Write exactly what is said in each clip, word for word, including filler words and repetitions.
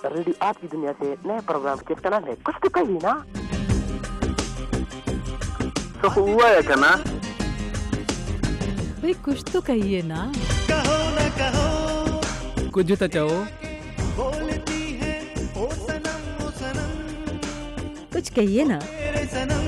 Radio आपकी दुनिया से नए प्रोग्राम के चैनल है, कुछ तो कहिए ना। तो हुआ है क्या भाई, कुछ तो कहिए ना। कहो ना कहो, कुछ तो चाहो, बोलती है ओ सनम ओ सनम, कुछ कहिए ना। तेरे सनम,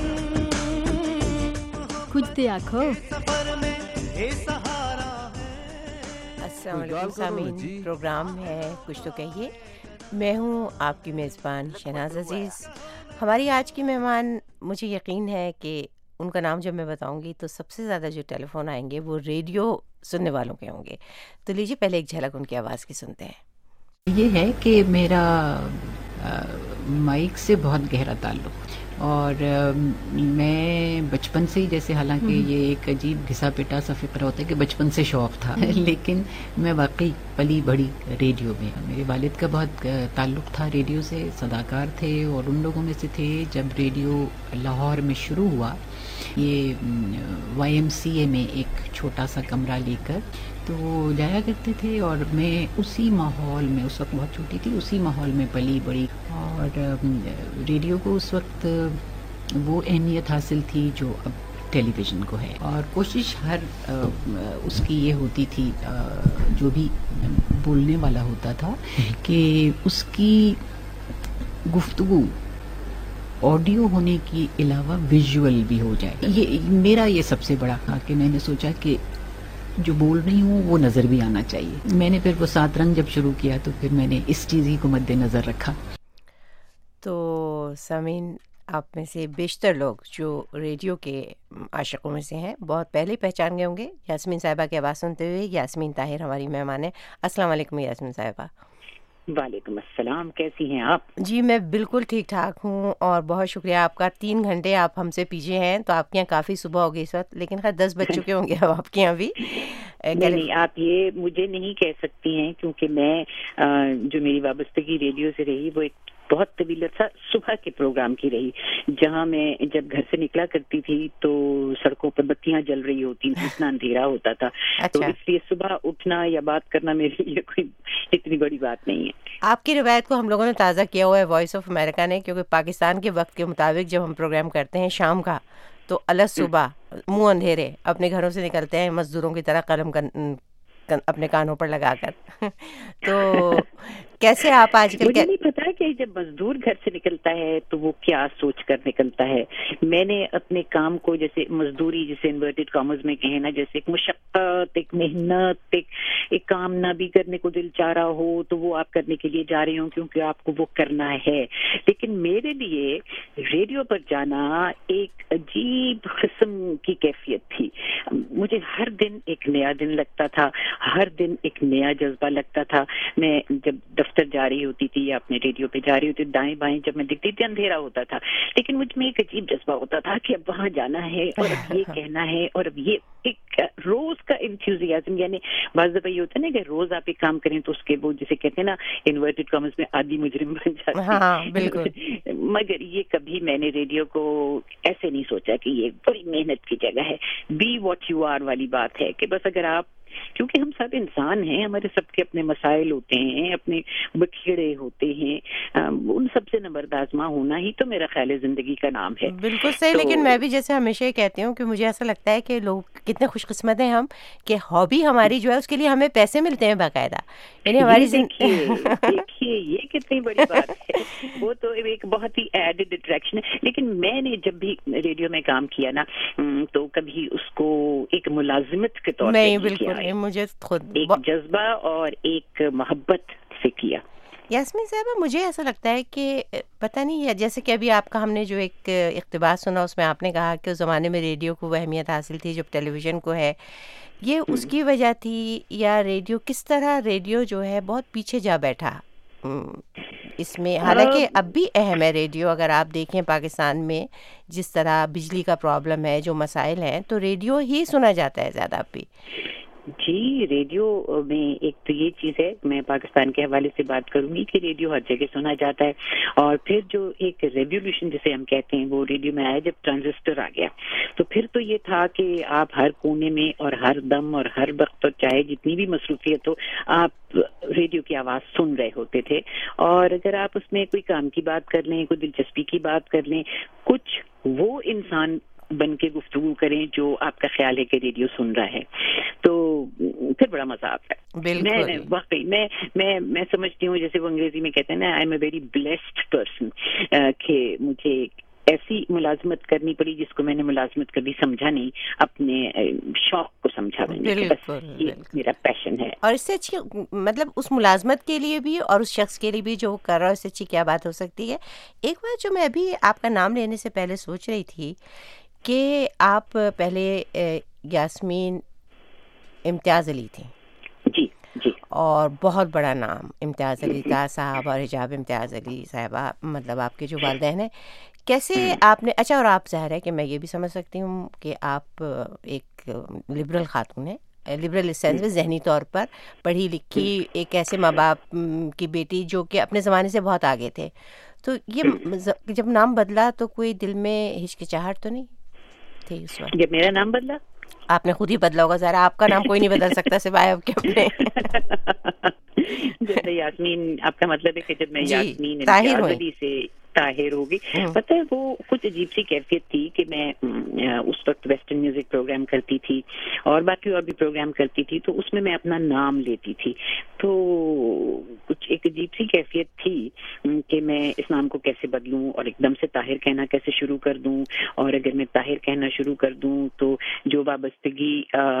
कुछ तो आखो। सफर में ये सहारा है। अस्सलाम वालेकुम सामीन, प्रोग्राम है कुछ तो कहिए। मैं हूँ आपकी मेज़बान शहनाज अज़ीज़। हमारी आज की मेहमान, मुझे यकीन है कि उनका नाम जब मैं बताऊंगी तो सबसे ज़्यादा जो टेलीफोन आएंगे वो रेडियो सुनने वालों के होंगे। तो लीजिए पहले एक झलक उनकी आवाज़ की सुनते हैं। ये है कि मेरा आ, माइक से बहुत गहरा ताल्लुक़, और आ, मैं बचपन से ही, जैसे हालांकि ये एक अजीब घिसा पिटा सा फिक्र होता है कि बचपन से शौक़ था, लेकिन मैं वाकई पली बड़ी रेडियो में। मेरे वालिद का बहुत ताल्लुक़ था रेडियो से, सदाकार थे और उन लोगों में से थे जब रेडियो लाहौर में शुरू हुआ। ये वाई एम सी ए में एक छोटा सा कमरा लेकर तो जाया करते थे, और मैं उसी माहौल में, उस वक्त बहुत छोटी थी, उसी माहौल में पली बड़ी। और रेडियो को उस वक्त वो अहमियत हासिल थी जो अब टेलीविज़न को है, और कोशिश हर उसकी ये होती थी, जो भी बोलने वाला होता था, कि उसकी गुफ्तगू ऑडियो होने के अलावा विजुअल भी हो जाए। ये मेरा ये सबसे बड़ा था कि मैंने सोचा कि जो बोल रही हूँ वो नज़र भी आना चाहिए। मैंने फिर वो सात रंग जब शुरू किया तो फिर मैंने इस चीज़ ही को मद्देनज़र रखा। तो सामीन, आप में से बेशतर लोग जो रेडियो के आशिकों में से हैं बहुत पहले ही पहचान गए होंगे यास्मीन साहिबा की आवाज़ सुनते हुए। यास्मीन ताहिर हमारी मेहमान है। अस्सलाम वालेकुम यास्मीन साहिबा। वालेकुम अस्सलाम, कैसी हैं आप? जी मैं बिल्कुल ठीक ठाक हूँ, और बहुत शुक्रिया आपका। तीन घंटे आप हमसे पीछे हैं, तो आपके यहाँ काफ़ी सुबह होगी इस वक्त, लेकिन खैर दस बज चुके होंगे अब आपके यहाँ भी। नहीं नहीं, आप ये मुझे नहीं कह सकती हैं, क्योंकि मैं जो मेरी वाबस्तगी रेडियो से रही वो एक बहुत तवील सा सुबह के प्रोग्राम की रही, जहाँ मैं जब घर से निकला करती थी तो सड़कों पर बत्तियां जल रही होती थी, इतना अंधेरा होता था। अच्छा। तो इसलिए सुबह उठना या बात करना मेरे लिए कोई इतनी बड़ी बात नहीं है। आपकी रिवायत को हम लोगों ने ताज़ा किया हुआ है वॉइस ऑफ अमेरिका ने, क्योंकि पाकिस्तान के वक्त के मुताबिक जब हम प्रोग्राम करते हैं शाम का, तो अलग सुबह मुंह अंधेरे अपने घरों से निकलते हैं मजदूरों की तरह, कलम कर, अपने कानों पर लगाकर। तो कैसे आप आजकल? मुझे नहीं पता कि जब मजदूर घर से निकलता है तो वो क्या सोच कर निकलता है। मैंने अपने काम को, जैसे मजदूरी, जिसे इन्वर्टेड कॉमर्स में कहें ना, जैसे एक मुशक्कत, एक मेहनत, एक, एक काम ना भी करने को दिल चाह रहा हो तो वो आप करने के लिए जा रहे हो क्योंकि आपको वो करना है। लेकिन मेरे लिए रेडियो पर जाना एक अजीब किस्म की कैफियत थी। मुझे हर दिन एक नया दिन लगता था, हर दिन एक नया जज्बा लगता था। मैं जब दफ्तर जा रही होती थी या अपने रेडियो पे जा रही होती, दाएं बाएं जब मैं दिखती थी अंधेरा होता था, लेकिन मुझ में एक अजीब जज्बा होता था कि अब वहां जाना है और अब ये कहना है, और अब ये एक रोज का इंथ्यूजियाज्म। यानी बाज़ दफा ये होता है ना कि रोज आप एक काम करें तो उसके वो जिसे कहते हैं ना इन्वर्टेड कॉमर्स में आदि मुजरिम बन जाते हैं। हाँ, बिल्कुल। मगर ये कभी मैंने रेडियो को ऐसे नहीं सोचा कि ये बड़ी मेहनत की जगह है। बी वॉट यू आर वाली बात है कि बस अगर आप, क्योंकि हम सब इंसान हैं, हमारे सबके अपने मसाइल होते हैं, अपने बखेड़े होते हैं, उन सब से नबरदाज़मा होना ही तो मेरा ख्याल है जिंदगी का नाम है। बिल्कुल सही। तो, लेकिन मैं भी जैसे हमेशा ही कहती हूँ कि मुझे ऐसा लगता है कि लोग कितने खुशकिस्मत हैं हम, कि हॉबी हमारी जो है उसके लिए हमें पैसे मिलते हैं बाकायदा। यानी हमारी देखिए देखिए ये कितनी बड़ी बात है। वो तो एक बहुत ही एडेड अट्रैक्शन है। लेकिन मैंने जब भी रेडियो में काम किया ना, तो कभी उसको एक मुलाजिमत के तौर पर किया, मुझे खुद एक जज्बा और एक मोहब्बत से किया। यास्मीन साहबा, मुझे ऐसा लगता है कि पता नहीं, जैसे कि अभी आपका हमने जो एक इक़्तिबास सुना उसमें आपने कहा कि उस ज़माने में रेडियो को वो अहमियत हासिल थी जब टेलीविज़न को है, ये उसकी वजह थी, या रेडियो किस तरह रेडियो जो है बहुत पीछे जा बैठा इसमें? हालांकि अब भी अहम है रेडियो। अगर आप देखें पाकिस्तान में जिस तरह बिजली का प्रॉब्लम है, जो मसाइल हैं, तो रेडियो ही सुना जाता है ज़्यादा अब भी। جی ریڈیو میں ایک تو یہ چیز ہے، میں پاکستان کے حوالے سے بات کروں گی کہ ریڈیو ہر جگہ سنا جاتا ہے، اور پھر جو ایک ریولیوشن جسے ہم کہتے ہیں وہ ریڈیو میں آیا جب ٹرانزسٹر آ گیا، تو پھر تو یہ تھا کہ آپ ہر کونے میں اور ہر دم اور ہر وقت، اور چاہے جتنی بھی مصروفیت ہو، آپ ریڈیو کی آواز سن رہے ہوتے تھے. اور اگر آپ اس میں کوئی کام کی بات کر لیں، کوئی دلچسپی کی بات کر لیں، کچھ وہ انسان بن کے گفتگو کریں جو آپ کا خیال ہے کہ ریڈیو سن رہا ہے، تو پھر بڑا مزہ آتا ہے. میں واقعی میں میں میں سمجھتی ہوں، جیسے وہ انگریزی میں کہتے ہیں نا، I am a very blessed person, کہ مجھے ایسی ملازمت کرنی پڑی جس کو میں نے ملازمت کبھی سمجھا نہیں، اپنے شوق کو سمجھا میں نے، بس یہ میرا پیشن ہے. اور اس سے اچھی مطلب اس ملازمت کے لیے بھی اور اس شخص کے لیے بھی جو کر رہا ہے، اس سے اچھی کیا بات ہو سکتی ہے. ایک بات جو میں ابھی آپ کا نام لینے سے پہلے سوچ رہی تھی کہ آپ پہلے یاسمین امتیاز علی تھیں. جی جی. اور بہت بڑا نام امتیاز علی کا صاحب اور حجاب امتیاز علی صاحبہ، مطلب آپ کے جو والدین ہیں، کیسے آپ نے، اچھا اور آپ ظاہر ہے کہ میں یہ بھی سمجھ سکتی ہوں کہ آپ ایک لبرل خاتون ہیں، لبرل اس سینس میں ذہنی طور پر پڑھی لکھی، ایک ایسے ماں باپ کی بیٹی جو کہ اپنے زمانے سے بہت آگے تھے. تو یہ جب نام بدلا تو کوئی دل میں ہچکچاہٹ تو نہیں تھی اس وقت؟ جب میرا نام بدلا، آپ نے خود ہی بدلا ہوگا ذرا، آپ کا نام کوئی نہیں بدل سکتا سوائے آپ کے اپنے. جب میں یاسمین، آپ کا مطلب ہے کہ جب میں یاسمین طاہر امتیاز علی سے طاہر ہوگی، پتہ ہے وہ کچھ عجیب سی کیفیت تھی کہ میں اس وقت ویسٹرن میوزک پروگرام کرتی تھی اور باقی اور بھی پروگرام کرتی تھی، تو اس میں میں اپنا نام لیتی تھی، تو کچھ ایک عجیب سی کیفیت تھی کہ میں اس نام کو کیسے بدلوں اور ایک دم سے طاہر کہنا کیسے شروع کر دوں، اور اگر میں طاہر کہنا شروع کر دوں تو جو وابستگی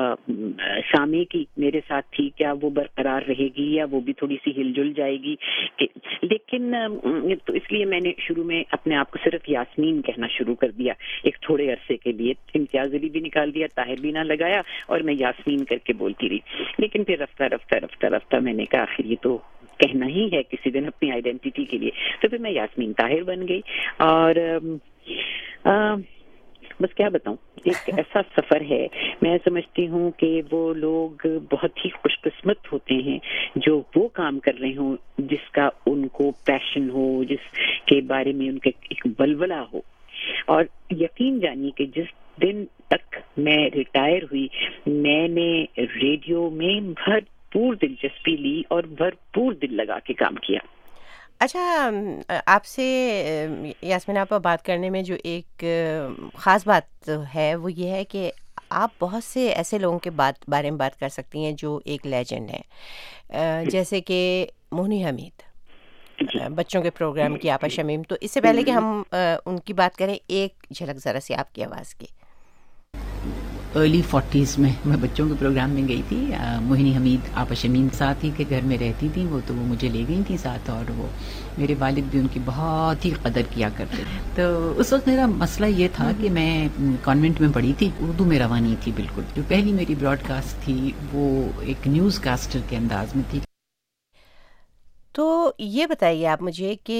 سامع کی میرے ساتھ تھی کیا وہ برقرار رہے گی یا وہ بھی تھوڑی سی ہل جل جائے گی. لیکن تو اس لیے میں نے شروع میں اپنے آپ کو صرف یاسمین کہنا شروع کر دیا ایک تھوڑے عرصے کے لیے، امتیاز علی بھی نکال دیا، طاہر بھی نہ لگایا، اور میں یاسمین کر کے بولتی رہی. لیکن پھر رفتہ رفتہ رفتہ رفتہ میں نے کہا آخر یہ تو کہنا ہی ہے کسی دن اپنی آئیڈینٹی کے لیے، تو پھر میں یاسمین طاہر بن گئی. اور آ, بس کیا بتاؤں، ایک ایسا سفر ہے، میں سمجھتی ہوں کہ وہ لوگ بہت ہی خوش قسمت ہوتے ہیں جو وہ کام کر رہے ہوں جس کا ان کو پیشن ہو، جس کے بارے میں ان کا ایک ولولہ ہو. اور یقین جانیے کہ جس دن تک میں ریٹائر ہوئی، میں نے ریڈیو میں بھرپور دلچسپی لی اور بھرپور دل لگا کے کام کیا. اچھا، آپ سے یاسمین آپ بات کرنے میں جو ایک خاص بات ہے وہ یہ ہے کہ آپ بہت سے ایسے لوگوں کے بات بارے میں بات کر سکتی ہیں جو ایک لیجنڈ ہیں، جیسے کہ موہنی حمید، بچوں کے پروگرام کی آپا شمیم. تو اس سے پہلے کہ ہم ان کی بات کریں، ایک جھلک ذرا سی آپ کی آواز کی. ارلی فورٹیز میں میں بچوں کے پروگرام میں گئی تھی. موہنی حمید آپا شمیم ساتھ ہی کے گھر میں رہتی تھیں وہ، تو وہ مجھے لے گئی تھیں ساتھ، اور وہ میرے والد بھی ان کی بہت ہی قدر کیا کرتے تھے. تو اس وقت میرا مسئلہ یہ تھا کہ میں کانوینٹ میں پڑھی تھی، اردو میں رواں نہیں تھی بالکل. جو پہلی میری براڈ کاسٹ تھی وہ ایک نیوز کاسٹر کے انداز میں تھی. تو یہ بتائیے آپ مجھے کہ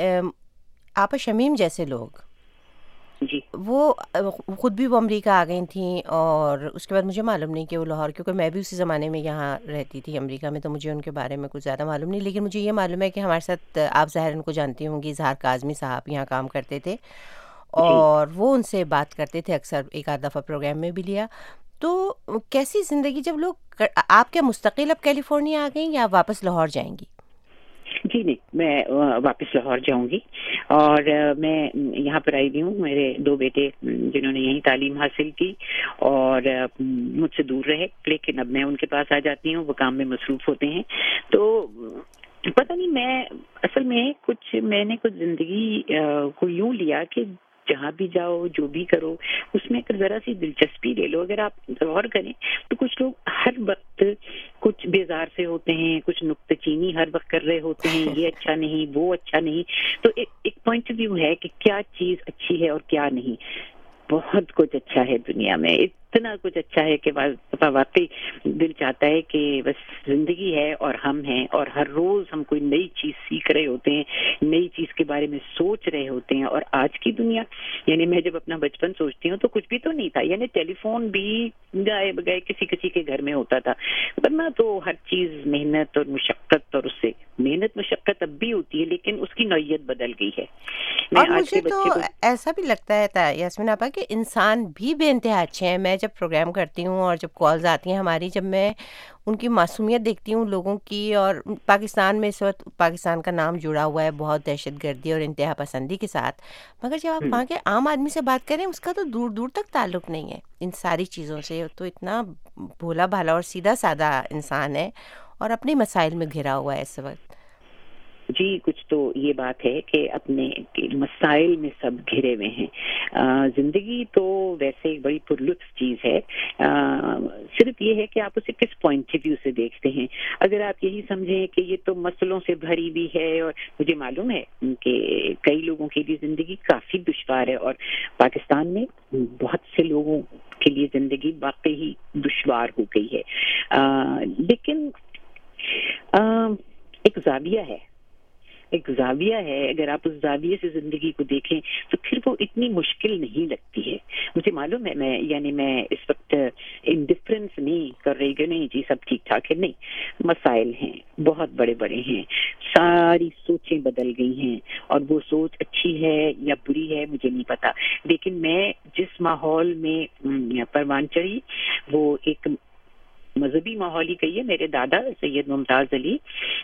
آپا شمیم جیسے لوگ، جی وہ خود بھی وہ امریکہ آ گئی تھیں، اور اس کے بعد مجھے معلوم نہیں کہ وہ لاہور، کیونکہ میں بھی اسی زمانے میں یہاں رہتی تھی امریکہ میں، تو مجھے ان کے بارے میں کچھ زیادہ معلوم نہیں. لیکن مجھے یہ معلوم ہے کہ ہمارے ساتھ آپ ظاہر ان کو جانتی ہوں گی، اظہار کاظمی صاحب یہاں کام کرتے تھے، اور وہ ان سے بات کرتے تھے اکثر، ایک آدھ دفعہ پروگرام میں بھی لیا. تو کیسی زندگی جب لوگ، آپ کیا مستقل اب کیلیفورنیا آ گئیں یا واپس لاہور جائیں گی؟ جی نہیں، میں واپس لاہور جاؤں گی، اور میں یہاں پر آئی بھی ہوں. میرے دو بیٹے جنہوں نے یہیں تعلیم حاصل کی اور مجھ سے دور رہے، لیکن اب میں ان کے پاس آ جاتی ہوں، وہ کام میں مصروف ہوتے ہیں. تو پتہ نہیں، میں اصل میں کچھ میں نے کچھ زندگی کو یوں لیا کہ جہاں بھی جاؤ، جو بھی کرو، اس میں اگر ذرا سی دلچسپی لے لو. اگر آپ غور کریں تو کچھ لوگ ہر وقت کچھ بیزار سے ہوتے ہیں، کچھ نکتہ چینی ہر وقت کر رہے ہوتے ہیں، یہ اچھا نہیں، وہ اچھا نہیں. تو ایک پوائنٹ آف ویو ہے کہ کیا چیز اچھی ہے اور کیا نہیں. بہت کچھ اچھا ہے دنیا میں، اتنا کچھ اچھا ہے کہ واقعی دل چاہتا ہے کہ بس زندگی ہے اور ہم ہیں، اور ہر روز ہم کوئی نئی چیز سیکھ رہے ہوتے ہیں، نئی چیز کے بارے میں سوچ رہے ہوتے ہیں. اور آج کی دنیا، یعنی میں جب اپنا بچپن سوچتی ہوں تو کچھ بھی تو نہیں تھا، یعنی ٹیلی فون بھی گائے بگائے کسی کسی کے گھر میں ہوتا تھا، ورنہ تو ہر چیز محنت اور مشقت، اور اس سے محنت مشقت اب بھی ہوتی ہے لیکن اس کی نوعیت بدل گئی ہے. اور مجھے تو ایسا بھی لگتا ہے یاسمین آپا کہ انسان بھی بے انتہا اچھے ہیں. میں جب پروگرام کرتی ہوں اور جب کالز آتی ہیں ہماری، جب میں ان کی معصومیت دیکھتی ہوں لوگوں کی، اور پاکستان میں اس وقت پاکستان کا نام جڑا ہوا ہے بہت دہشت گردی اور انتہا پسندی کے ساتھ، مگر جب آپ وہاں کے عام آدمی سے بات کریں اس کا تو دور دور تک تعلق نہیں ہے ان ساری چیزوں سے. تو اتنا بھولا بھالا اور سیدھا سادہ انسان ہے اور اپنے مسائل میں گھرا ہوا ہے اس وقت. جی کچھ تو یہ بات ہے کہ اپنے مسائل میں سب گھرے ہوئے ہیں. زندگی تو ویسے ایک بڑی پرلطف چیز ہے، صرف یہ ہے کہ آپ اسے کس پوائنٹ آف ویو سے دیکھتے ہیں. اگر آپ یہی سمجھیں کہ یہ تو مسئلوں سے بھری ہوئی ہے، اور مجھے معلوم ہے کہ کئی لوگوں کے لیے زندگی کافی دشوار ہے، اور پاکستان میں بہت سے لوگوں کے لیے زندگی واقعی دشوار ہو گئی ہے، لیکن ایک زاویہ ہے ایک زاویہ ہے اگر آپ اس زاویے سے زندگی کو دیکھیں تو پھر وہ اتنی مشکل نہیں لگتی ہے. مجھے معلوم ہے، میں یعنی میں اس وقت انڈفرنس نہیں کر رہی کہ نہیں جی سب ٹھیک ٹھاک ہے، نہیں، مسائل ہیں، بہت بڑے بڑے ہیں، ساری سوچیں بدل گئی ہیں، اور وہ سوچ اچھی ہے یا بری ہے مجھے نہیں پتا. لیکن میں جس ماحول میں پروان چڑھی وہ ایک مذہبی ماحول ہی کہیے. میرے دادا سید ممتاز علی،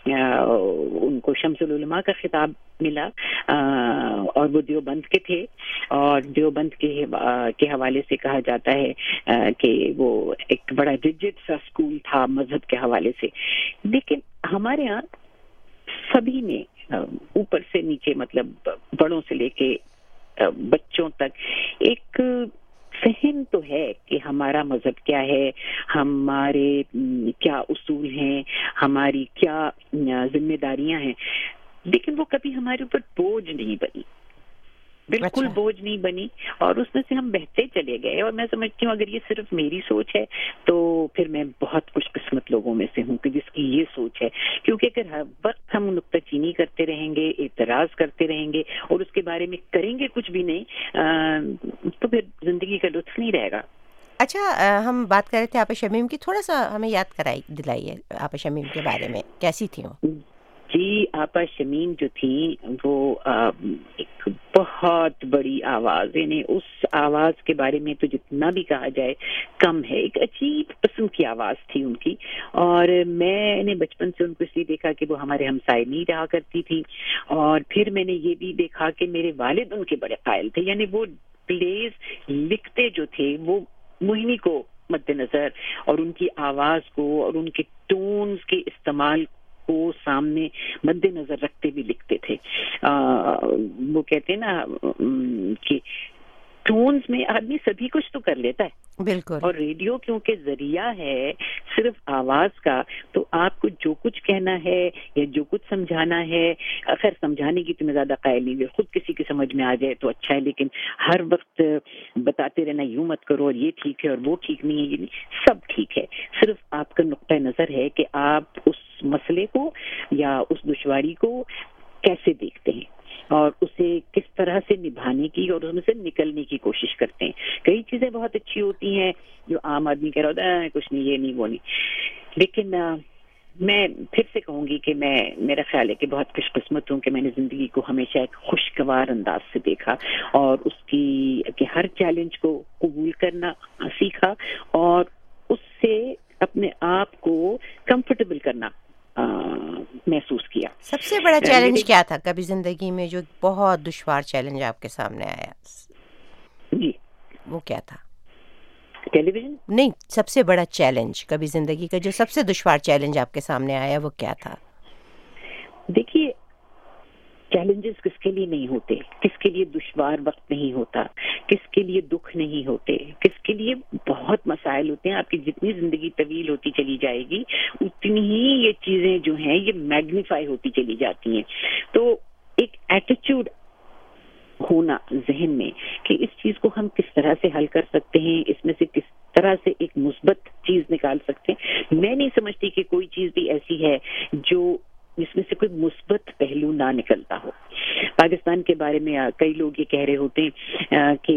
ان کو شمس العلماء کا خطاب ملا، اور وہ دیوبند کے تھے، اور دیوبند کے کے حوالے سے کہا جاتا ہے کہ وہ ایک بڑا ریجڈ سا اسکول تھا مذہب کے حوالے سے. لیکن ہمارے ہاں سبھی نے اوپر سے نیچے، مطلب بڑوں سے لے کے بچوں تک، ایک فہم تو ہے کہ ہمارا مذہب کیا ہے، ہمارے کیا اصول ہیں، ہماری کیا ذمہ داریاں ہیں، لیکن وہ کبھی ہمارے اوپر بوجھ نہیں بنی، بالکل بوجھ نہیں بنی، اور اس میں سے ہم بہتے چلے گئے. اور میں سمجھتی ہوں اگر یہ صرف میری سوچ ہے تو پھر میں بہت خوش قسمت لوگوں میں سے ہوں کہ جس کی یہ سوچ ہے، کیونکہ اگر ہر وقت ہم نکتہ چینی کرتے رہیں گے، اعتراض کرتے رہیں گے، اور اس کے بارے میں کریں گے کچھ بھی نہیں، تو پھر زندگی کا لطف نہیں رہے گا. اچھا، ہم بات کر رہے تھے آپا شمیم کی، تھوڑا سا ہمیں یاد کرائی دلائیے آپا شمیم کے بارے میں، کیسی تھی وہ؟ جی آپا شمیم جو تھی وہ ایک بہت بڑی آواز، یعنی اس آواز کے بارے میں تو جتنا بھی کہا جائے کم ہے. ایک عجیب قسم کی آواز تھی ان کی، اور میں نے بچپن سے ان کو اس لیے دیکھا کہ وہ ہمارے ہمسائے نہیں رہا کرتی تھی، اور پھر میں نے یہ بھی دیکھا کہ میرے والد ان کے بڑے قائل تھے. یعنی وہ پلیز لکھتے جو تھے وہ موہنی کو مد نظر، اور ان کی آواز کو اور ان کے ٹونز کے استعمال کو سامنے مد نظر رکھتے بھی لکھتے تھے. وہ کہتے ہیں نا کہ ٹونز میں آدمی سبھی کچھ تو کر لیتا ہے، بالکل، اور ریڈیو کیونکہ ذریعہ ہے صرف آواز کا، تو آپ کو جو کچھ کہنا ہے یا جو کچھ سمجھانا ہے، خیر سمجھانے کی تو میں زیادہ قائل نہیں، خود کسی کی سمجھ میں آ جائے تو اچھا ہے، لیکن ہر وقت بتاتے رہنا یوں مت کرو اور یہ ٹھیک ہے اور وہ ٹھیک نہیں ہے، یہ نہیں، سب ٹھیک ہے. صرف آپ کا نقطہ نظر ہے کہ آپ اس مسئلے کو یا اس دشواری کو کیسے دیکھتے ہیں، اور اسے کس طرح سے نبھانے کی اور اس میں سے نکلنے کی کوشش کرتے ہیں. کئی چیزیں بہت اچھی ہوتی ہیں جو عام آدمی کہہ رہا ہوتا ہے کچھ نہیں، یہ نہیں وہ نہیں، لیکن میں پھر سے کہوں گی کہ میں میرا خیال ہے کہ بہت خوش قسمت ہوں کہ میں نے زندگی کو ہمیشہ ایک خوشگوار انداز سے دیکھا، اور اس کی کہ ہر چیلنج کو قبول کرنا سیکھا، اور اس سے اپنے آپ کو کمفرٹیبل کرنا محسوس کیا. سب سے بڑا چیلنج کیا تھا کبھی زندگی میں، جو بہت دشوار چیلنج آپ کے سامنے آیا؟ جی وہ کیا تھا؟ ٹیلی ویژن نہیں، سب سے بڑا چیلنج کبھی زندگی کا جو سب سے دشوار چیلنج آپ کے سامنے آیا وہ کیا تھا؟ دیکھیے، چیلنجز کس کے لیے نہیں ہوتے، کس کے لیے دشوار وقت نہیں ہوتا، کس کے لیے دکھ نہیں ہوتے، کس کے لیے بہت مسائل ہوتے ہیں. آپ کی جتنی زندگی طویل ہوتی چلی جائے گی اتنی ہی یہ چیزیں جو ہیں یہ میگنیفائی ہوتی چلی جاتی ہیں. تو ایک ایٹیچیوڈ ہونا ذہن میں کہ اس چیز کو ہم کس طرح سے حل کر سکتے ہیں, اس میں سے کس طرح سے ایک مثبت چیز نکال سکتے ہیں. میں نہیں سمجھتی کہ کوئی چیز بھی ایسی ہے جو جس میں سے کوئی مثبت پہلو نہ نکلتا ہو. پاکستان کے بارے میں کئی لوگ یہ کہہ رہے ہوتے ہیں کہ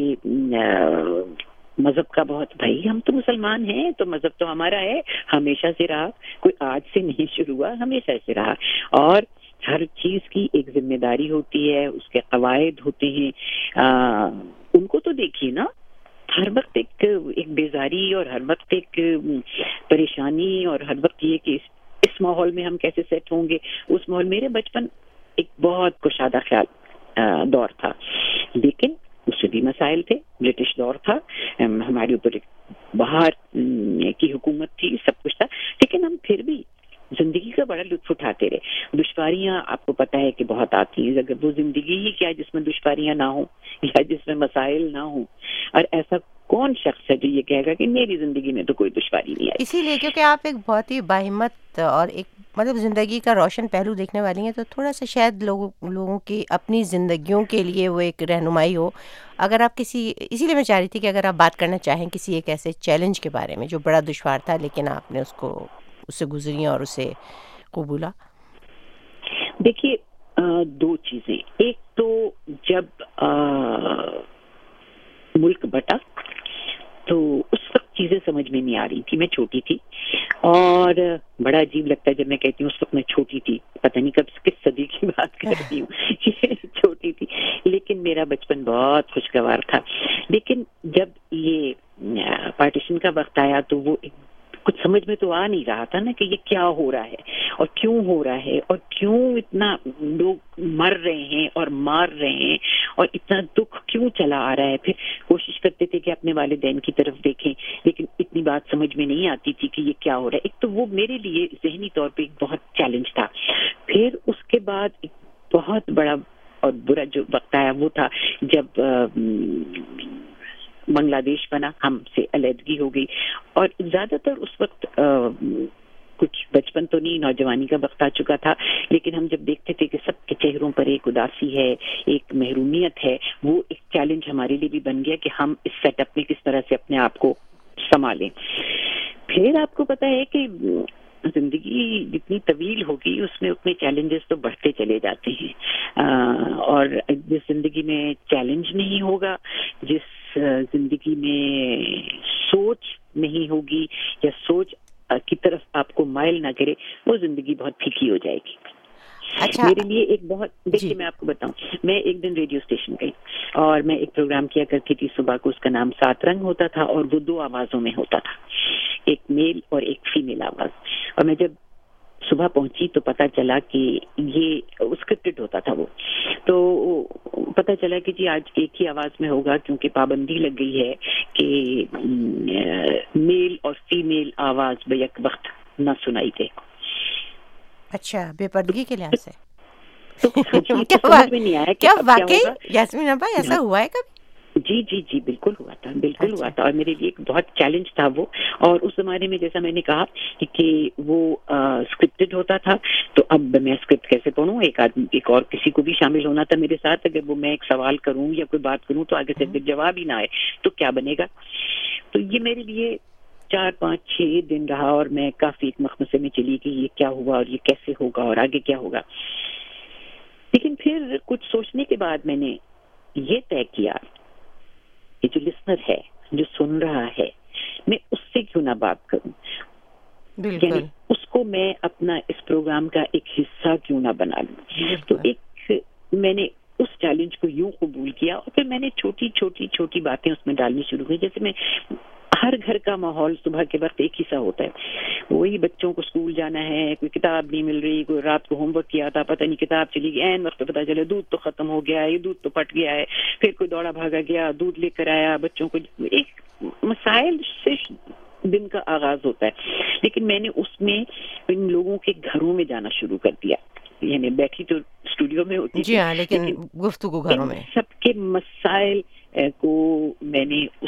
مذہب کا بہت, بھائی ہم تو مسلمان ہیں تو مذہب تو ہمارا ہے, ہمیشہ سے رہا, کوئی آج سے نہیں شروع ہوا, ہمیشہ سے رہا. اور ہر چیز کی ایک ذمہ داری ہوتی ہے, اس کے قواعد ہوتے ہیں, آ, ان کو تو دیکھیے نا, ہر وقت ایک ایک بیزاری اور ہر وقت ایک پریشانی اور ہر وقت یہ کہ اس ماحول میں ہم کیسے سیٹ ہوں گے, اس ماحول. میرے بچپن ایک بہت کشادہ خیال دور تھا, لیکن اس سے بھی مسائل تھے. برٹش دور تھا, ہمارے اوپر باہر کی حکومت تھی, سب کچھ تھا, لیکن ہم پھر بھی زندگی کا بڑا لطف اٹھاتے رہے. دشواریاں آپ کو پتہ ہے کہ بہت آتی ہیں, اگر وہ زندگی ہی کیا جس میں دشواریاں نہ ہوں یا جس میں مسائل نہ ہوں. اور ایسا کون شخص ہے جو یہ کہے گا کہ میری زندگی میں تو کوئی دشواری نہیں آئی. اسی لیے کیونکہ آپ ایک بہت ہی باہمت اور ایک مطلب زندگی کا روشن پہلو دیکھنے والی ہیں, تو تھوڑا سا شاید لوگوں لوگوں کی اپنی زندگیوں کے لیے وہ ایک رہنمائی ہو. اگر آپ کسی, اسی لیے میں چاہ رہی تھی کہ اگر آپ بات کرنا چاہیں کسی ایک ایسے چیلنج کے بارے میں جو بڑا دشوار تھا لیکن آپ نے اس کو اس سے گزری اور اسے قبولا. دیکھیے دو چیزیں, ایک تو جب ملک بٹا تو اس وقت چیزیں سمجھ میں نہیں آ رہی تھی, میں چھوٹی تھی, اور بڑا عجیب لگتا ہے جب میں کہتی ہوں اس وقت میں چھوٹی تھی, پتہ نہیں کب کس صدی کی بات کر رہی ہوں, چھوٹی تھی, لیکن میرا بچپن بہت خوشگوار تھا. لیکن جب یہ پارٹیشن کا وقت آیا تو وہ کچھ سمجھ میں تو آ نہیں رہا تھا نا کہ یہ کیا ہو رہا ہے اور کیوں ہو رہا ہے اور کیوں اتنا لوگ مر رہے ہیں اور مار رہے ہیں اور اتنا دکھ کیوں چلا آ رہا ہے. پھر کوشش کرتے تھے کہ اپنے والدین کی طرف دیکھیں, لیکن اتنی بات سمجھ میں نہیں آتی تھی کہ یہ کیا ہو رہا ہے. ایک تو وہ میرے لیے ذہنی طور پہ ایک بہت چیلنج تھا. پھر اس کے بعد ایک بہت بڑا اور برا جو وقت آیا وہ تھا جب بنگلہ دیش بنا, ہم سے علیحدگی ہو گئی. اور زیادہ تر اس وقت کچھ بچپن تو نہیں, نوجوانی کا وقت آ چکا تھا, لیکن ہم جب دیکھتے تھے کہ سب کے چہروں پر ایک اداسی ہے, ایک محرومیت ہے, وہ ایک چیلنج ہمارے لیے بھی بن گیا کہ ہم اس سیٹ اپ میں کس طرح سے اپنے آپ کو سنبھالیں. پھر آپ کو پتا ہے کہ زندگی جتنی طویل ہوگی اس میں اتنے چیلنجز تو بڑھتے چلے جاتے ہیں, اور جس زندگی میں چیلنج نہیں ہوگا, جس زندگی میں سوچ نہیں ہوگی یا سوچ کی طرف آپ کو مائل نہ کرے, وہ زندگی بہت پھیکی ہو جائے گی. اچھا, میرے لیے ایک بہت, دیکھیے میں آپ کو بتاؤں, میں ایک دن ریڈیو اسٹیشن گئی اور میں ایک پروگرام کیا کرتی تھی صبح کو, اس کا نام سات رنگ ہوتا تھا اور وہ دو آوازوں میں ہوتا تھا, ایک میل اور ایک فیمیل آواز. اور میں جب صبح پہنچی تو پتہ چلا کہ یہ اسکرپٹڈ ہوتا تھا وہ, تو پتہ چلا کہ جی آج ایک ہی آواز میں ہوگا کیونکہ پابندی لگ گئی ہے کہ میل اور فیمیل آواز بیک وقت نہ سنائی دے. اچھا, بے پردگی کے لحاظ سے کیا واقعی یاسمین ابا ایسا ہوا ہے کبھی؟ جی جی جی بالکل ہوا تھا, بالکل ہوا تھا, اور میرے لیے ایک بہت چیلنج تھا وہ. اور اس زمانے میں جیسا میں نے کہا کہ وہ اسکرپٹڈ ہوتا تھا, تو اب میں اسکرپٹ کیسے پڑھوں, ایک آدمی ایک اور کسی کو بھی شامل ہونا تھا میرے ساتھ, اگر وہ میں ایک سوال کروں یا کوئی بات کروں تو آگے سے پھر جواب ہی نہ آئے تو کیا بنے گا. تو یہ میرے لیے چار پانچ چھ دن رہا اور میں کافی ایک مخمصے میں چلی کہ یہ کیا ہوا اور یہ کیسے ہوگا اور آگے کیا ہوگا. لیکن پھر کچھ سوچنے کے بعد میں نے یہ طے کیا کہ جو لسنر ہے, جو سن رہا ہے, میں اس سے کیوں نہ بات کروں, یعنی اس کو میں اپنا اس پروگرام کا ایک حصہ کیوں نہ بنا لوں. تو ایک میں نے اس چیلنج کو یوں قبول کیا اور پھر میں نے چھوٹی چھوٹی چھوٹی باتیں اس میں ڈالنی شروع کی. جیسے میں ہر گھر کا ماحول صبح کے وقت ایک ہی سا ہوتا ہے, وہی بچوں کو اسکول جانا ہے, کوئی کتاب نہیں مل رہی, کوئی رات کو ہوم ورک کیا تھا, پتہ نہیں کتاب چلی گئی, عین وقت پہ پتہ چلے دودھ تو ختم ہو گیا ہے, یہ دودھ تو پھٹ گیا ہے, پھر کوئی دوڑا بھاگا گیا دودھ لے کر آیا بچوں کو. ایک مسائل سے دن کا آغاز ہوتا ہے. لیکن میں نے اس میں ان لوگوں کے گھروں میں جانا شروع کر دیا, یعنی بیٹھی تو اسٹوڈیو میں ہوتی جی ہاں, لیکن گفتگو گھروں میں سب کے مسائل کو میں نے اس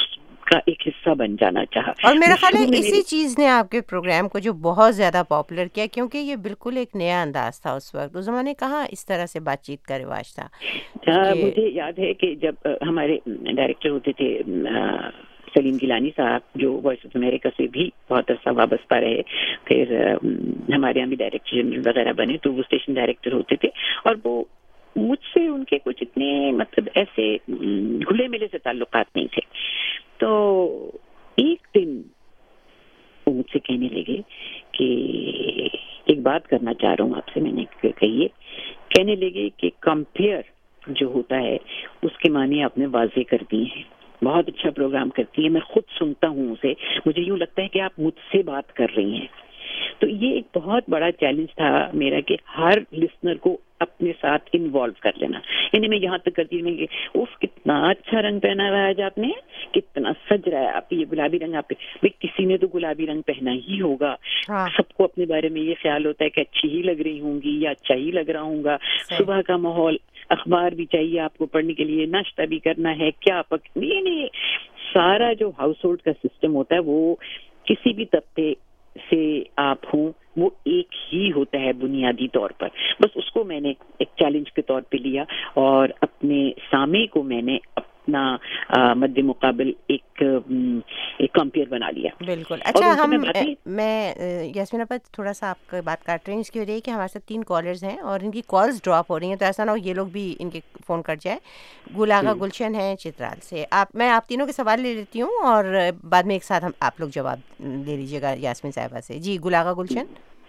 کا ایک حصہ بن جانا چاہا. اور میرا خیال ہے اسی چیز نے آپ کے پروگرام کو جو بہت زیادہ پاپولر کیا, کیونکہ یہ بالکل ایک نیا انداز تھا اس وقت. اس زمانے کہاں اس طرح سے بات چیت کا رواج تھا. مجھے یاد ہے کہ جب ہمارے ڈائریکٹر ہوتے تھے سلیم گیلانی صاحب, جو وائس آف امریکہ سے بھی بہت عرصہ وابستہ رہے, پھر ہمارے یہاں بھی ڈائریکٹر جنرل وغیرہ بنے, تو وہ اسٹیشن ڈائریکٹر ہوتے تھے, اور وہ مجھ سے ان کے کچھ اتنے مطلب ایسے گھلے ملے سے تعلقات نہیں تھے. تو ایک دن وہ مجھ سے کہنے لگے کہ ایک بات کرنا چاہ رہا ہوں آپ سے. میں نے کہیے. کہنے لگے کہ کمپیئر جو ہوتا ہے اس کے معنی آپ نے واضح کر دی ہیں, بہت اچھا پروگرام کرتی ہے, میں خود سنتا ہوں اسے, مجھے یوں لگتا ہے کہ آپ مجھ سے بات کر رہی ہیں. تو یہ ایک بہت بڑا چیلنج تھا میرا کہ ہر لسنر کو اپنے ساتھ انوالو کر لینا. یعنی میں یہاں تک کرتی ہوں کہ اوف کتنا اچھا رنگ پہنا ہوا ہے آج آپ نے, کتنا سج رہا ہے آپ, یہ گلابی رنگ آپ پہ, بھائی کسی نے تو گلابی رنگ پہنا ہی ہوگا. سب کو اپنے بارے میں یہ خیال ہوتا ہے کہ اچھی ہی لگ رہی ہوں گی یا اچھا ہی لگ رہا ہوں گا. صبح کا ماحول, اخبار بھی چاہیے آپ کو پڑھنے کے لیے, ناشتہ بھی کرنا ہے, کیا پک, یہ نہیں سارا جو ہاؤس ہولڈ کا سسٹم ہوتا ہے وہ کسی بھی طبقے سے آپ ہوں وہ ایک ہی ہوتا ہے بنیادی طور پر. بس اس کو میں نے ایک چیلنج کے طور پہ لیا اور اپنے سامع کو میں نے اپنا مد مقابل ایک ایک کمپیئر بنا لیا. بالکل. اچھا, ہم میں یاسمین اپا تھوڑا سا آپ کا بات کاٹ رہی ہوں اس کی وجہ ہے کہ ہمارے ساتھ تین کالرز ہیں اور ان کی کالز ڈراپ ہو رہی ہیں, تو ایسا نہ ہو یہ لوگ بھی ان کے فون کٹ جائے. گل آغا گلشن ہے چترال سے. آپ میں آپ تینوں کے سوال لے لیتی ہوں اور بعد میں ایک ساتھ ہم آپ لوگ جواب لے لیجیے گا یاسمین صاحبہ سے. جی گل آغا گلشن.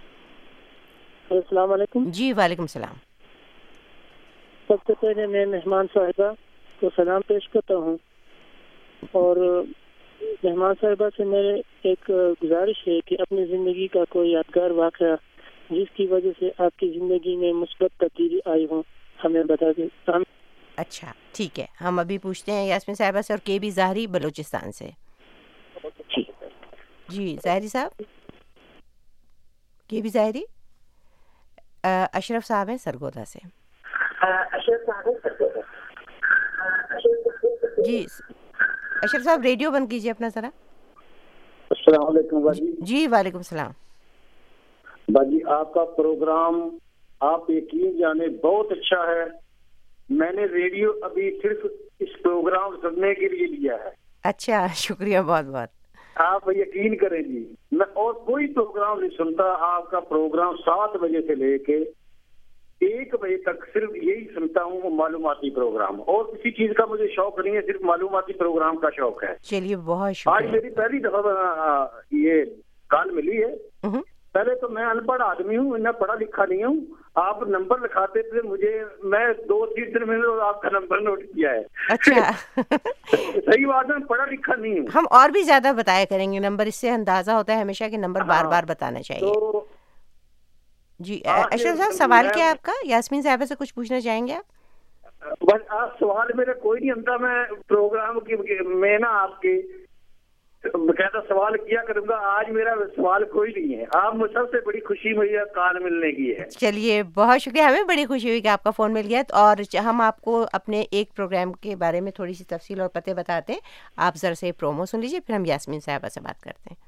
السلام علیکم. جی وعلیکم السلام. سب سے پہلے میں مہمان صاحبہ کو سلام پیش کرتا ہوں, اور مہمان صاحبہ سے میرے ایک گزارش ہے کہ اپنی زندگی کا کوئی یادگار واقعہ جس کی وجہ سے آپ کی زندگی میں مثبت تبدیلی آئی ہوں ہمیں بتا دیں. اچھا ٹھیک ہے, ہم ابھی پوچھتے ہیں یاسمین صاحبہ سے. اور کے بی ظاہری بلوچستان سے. جی ظاہری صاحب. کے بی ظاہری. اشرف صاحب ہیں سرگودا سے. جی اشرف صاحب ریڈیو بند کیجیے اپنا ذرا. السلام علیکم باجی. جی وعلیکم السلام. باجی آپ کا پروگرام آپ یقین جانے بہت اچھا ہے. میں نے ریڈیو ابھی صرف اس پروگرام سننے کے لیے لیا ہے. اچھا شکریہ بہت بہت. آپ یقین کریں جی میں اور کوئی پروگرام نہیں سنتا. آپ کا پروگرام سات بجے سے لے کے ایک بجے تک صرف یہی سنتا ہوں, معلوماتی پروگرام, اور کسی چیز کا مجھے شوق نہیں ہے, صرف معلوماتی پروگرام کا شوق ہے. چلیے بہت شکریہ. آج میری پہلی دفعہ یہ کال ملی ہے. پہلے تو میں ان پڑھ آدمی ہوں, میں پڑھا لکھا نہیں ہوں. آپ نمبر لکھاتے تھے مجھے, میں دو تین دن میں آپ کا نمبر نوٹ کیا ہے. اچھا صحیح بات ہے, پڑھا لکھا نہیں ہوں. ہم اور بھی زیادہ بتایا کریں گے نمبر, اس سے اندازہ ہوتا ہے ہمیشہ کہ نمبر بار بار بتانا چاہیے. جی اشرف صاحب سوال کیا ہے آپ کا؟ یاسمین صاحبہ سے کچھ پوچھنا چاہیں گے آپ؟ بس آپ سوال میرا کوئی نہیں ہوتا, میں پروگرام کی میں نا آپ کے باقاعدہ سوال کیا کروں گا. آج میرا سوال کوئی نہیں ہے. آپ مجھ سب سے بڑی خوشی مجھے کال ملنے کی ہے. چلیے بہت شکریہ, ہمیں بڑی خوشی ہوئی کہ آپ کا فون مل گیا. اور ہم آپ کو اپنے ایک پروگرام کے بارے میں تھوڑی سی تفصیل اور پتے بتاتے ہیں. آپ ذرا سے پرومو سن لیجیے, پھر ہم یاسمین صاحبہ سے بات کرتے ہیں.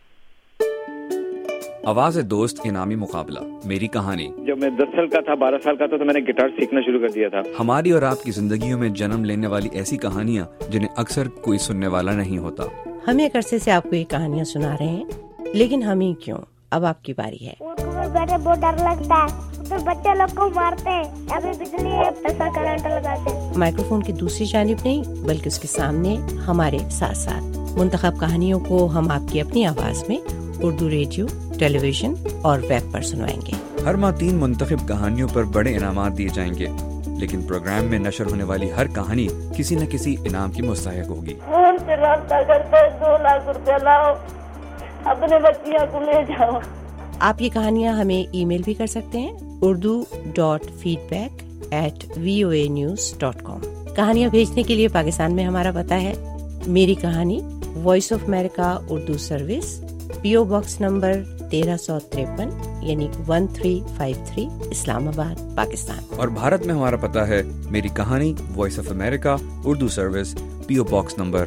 آواز دوست انعامی مقابلہ میری کہانی. جب میں دس سال کا تھا, بارہ سال کا تھا, تو میں نے گٹار سیکھنا شروع کر دیا تھا. ہماری اور آپ کی زندگیوں میں جنم لینے والی ایسی کہانیاں جنہیں اکثر کوئی سننے والا نہیں ہوتا. ہم ایک عرصے سے آپ کو یہ کہانیاں سنا رہے ہیں, لیکن ہم ہی کیوں, اب آپ کی باری ہے. بیٹھے بہت ڈر لگتا ہے, تو بچے لوگ کو مارتے ہیں, ابھی بجلی ایسا کرنٹ لگاتے ہیں. مائکروفون کی دوسری جانب نہیں بلکہ اس کے سامنے ہمارے ساتھ ساتھ منتخب کہانیوں کو ہم آپ کی اپنی آواز میں اردو ریڈیو, ٹیلی ویژن اور ویب پر سنوائیں گے. ہر ماہ تین منتخب کہانیوں پر بڑے انعامات دیے جائیں گے, لیکن پروگرام میں نشر ہونے والی ہر کہانی کسی نہ کسی انعام کی مستحق ہوگی. فون سے رابطہ کرتے دو لاکھ روپے لاؤ, اپنے بچیاں کو لے جاؤ. آپ یہ کہانیاں ہمیں ای میل بھی کر سکتے ہیں, Urdu dot feedback at V O A news dot com. کہانیاں بھیجنے کے لیے پاکستان میں ہمارا پتہ ہے میری کہانی, Voice of America Urdu service, P O box number تیرہ سو تریپن یعنی one three five three, Islamabad, Pakistan. اور بھارت میں ہمارا پتہ ہے میری کہانی, Voice of America Urdu service, P O box number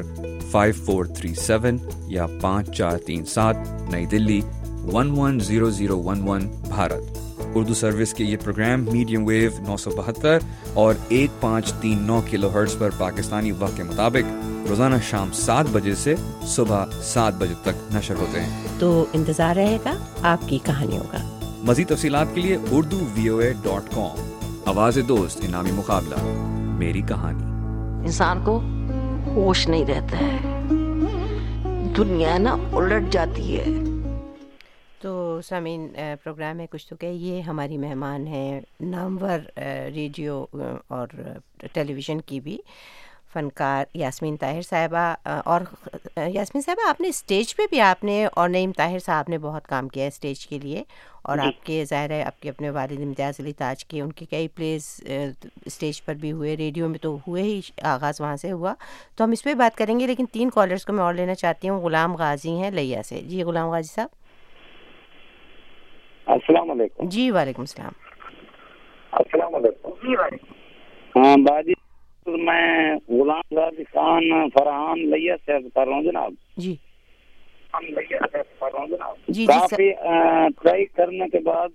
five four three seven या पाँच चार तीन सात, New Delhi one one zero zero one one, Bharat. Urdu service के ये प्रोग्राम मीडियम वेव नौ सौ बहत्तर और एक पाँच तीन नौ किलो हर्ट्ज पर पाकिस्तानी वक्त के मुताबिक रोजाना शाम सात बजे से सुबह सात बजे तक नशर होते हैं। तो इंतजार रहेगा आपकी कहानियों का। मज़ीद तफसीलात के लिए Urdu V O A dot com. आवाज़ दोस्त इनामी मुकाबला, मेरी कहानी। इंसान को होश नहीं रहता है, दुनिया ना उलट जाती है। तो सामीन, प्रोग्राम में कुछ तो कहे, ये हमारी मेहमान हैं नामवर रेडियो और टेलीविज़न की भी फ़नकार यास्मीन ताहिर साहिबा। और यास्मीन साहिबा, आपने स्टेज पे भी आपने और नईम ताहिर साहब ने बहुत काम किया है स्टेज के लिए, और आपके ज़ाहिर है आपके अपने वालिद इम्तियाज़ अली ताज के उनके कई प्लेस स्टेज पर भी हुए, रेडियो में तो हुए ही, आगाज़ वहाँ से हुआ। तो हम इस पर बात करेंगे, लेकिन तीन कॉलर्स को मैं और लेना चाहती हूँ। ग़ुलाम गाजी हैं लिया से। जी ग़ुलाम गाजी साहब। अस्सलाम वालेकुम। जी वालेकुम सलाम। अस्सलाम वालेकुम। जी वालेकुम। हाँ बाजी, मैं गुलाम गाजी खान फरहान लिया से कर रहा हूँ जनाब। जी हम लिया से कर रहा हूँ जनाब। जी काफी ट्राई करने के बाद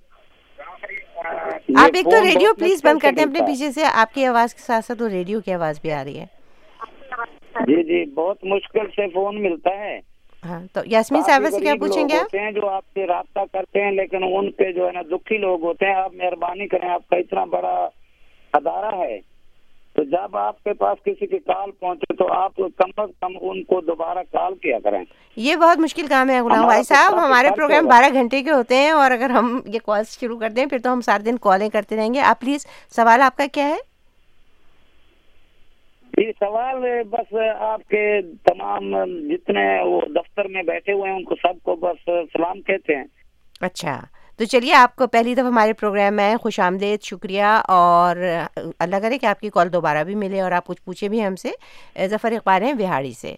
आप एक तो रेडियो प्लीज बंद कर दें अपने पीछे से, आपकी आवाज़ के साथ साथ वो रेडियो की आवाज़ भी आ रही है। जी जी, बहुत मुश्किल से फोन मिलता है। हाँ, तो यास्मीन साहब से क्या पूछेंगे आप? हैं जो आपसे राब्ता करते हैं, लेकिन उनके जो है ना दुखी लोग होते हैं। आप मेहरबानी करें, आपका इतना बड़ा अदारा है, तो जब आपके पास किसी की कॉल पहुंचे तो आप कम अज कम उनको दोबारा कॉल किया करें। ये बहुत मुश्किल काम है गुलाम भाई साहब, हमारे प्रोग्राम बारह घंटे के होते हैं, और अगर हम ये कॉल शुरू कर दें फिर तो हम सारे दिन कॉलें करते रहेंगे। आप प्लीज, सवाल आपका क्या है? ये सवाल बस आपके तमाम जितने वो दफ्तर में बैठे हुए हैं उनको सबको बस सलाम कहते हैं। अच्छा, तो चलिए आपको पहली दफ़ा हमारे प्रोग्राम में खुश आमदेद, शुक्रिया, और अल्लाह करे कि आपकी कॉल दोबारा भी मिले और आप कुछ पूछे भी हमसे। ज़फ़र इकबाल हैं बिहाड़ी से।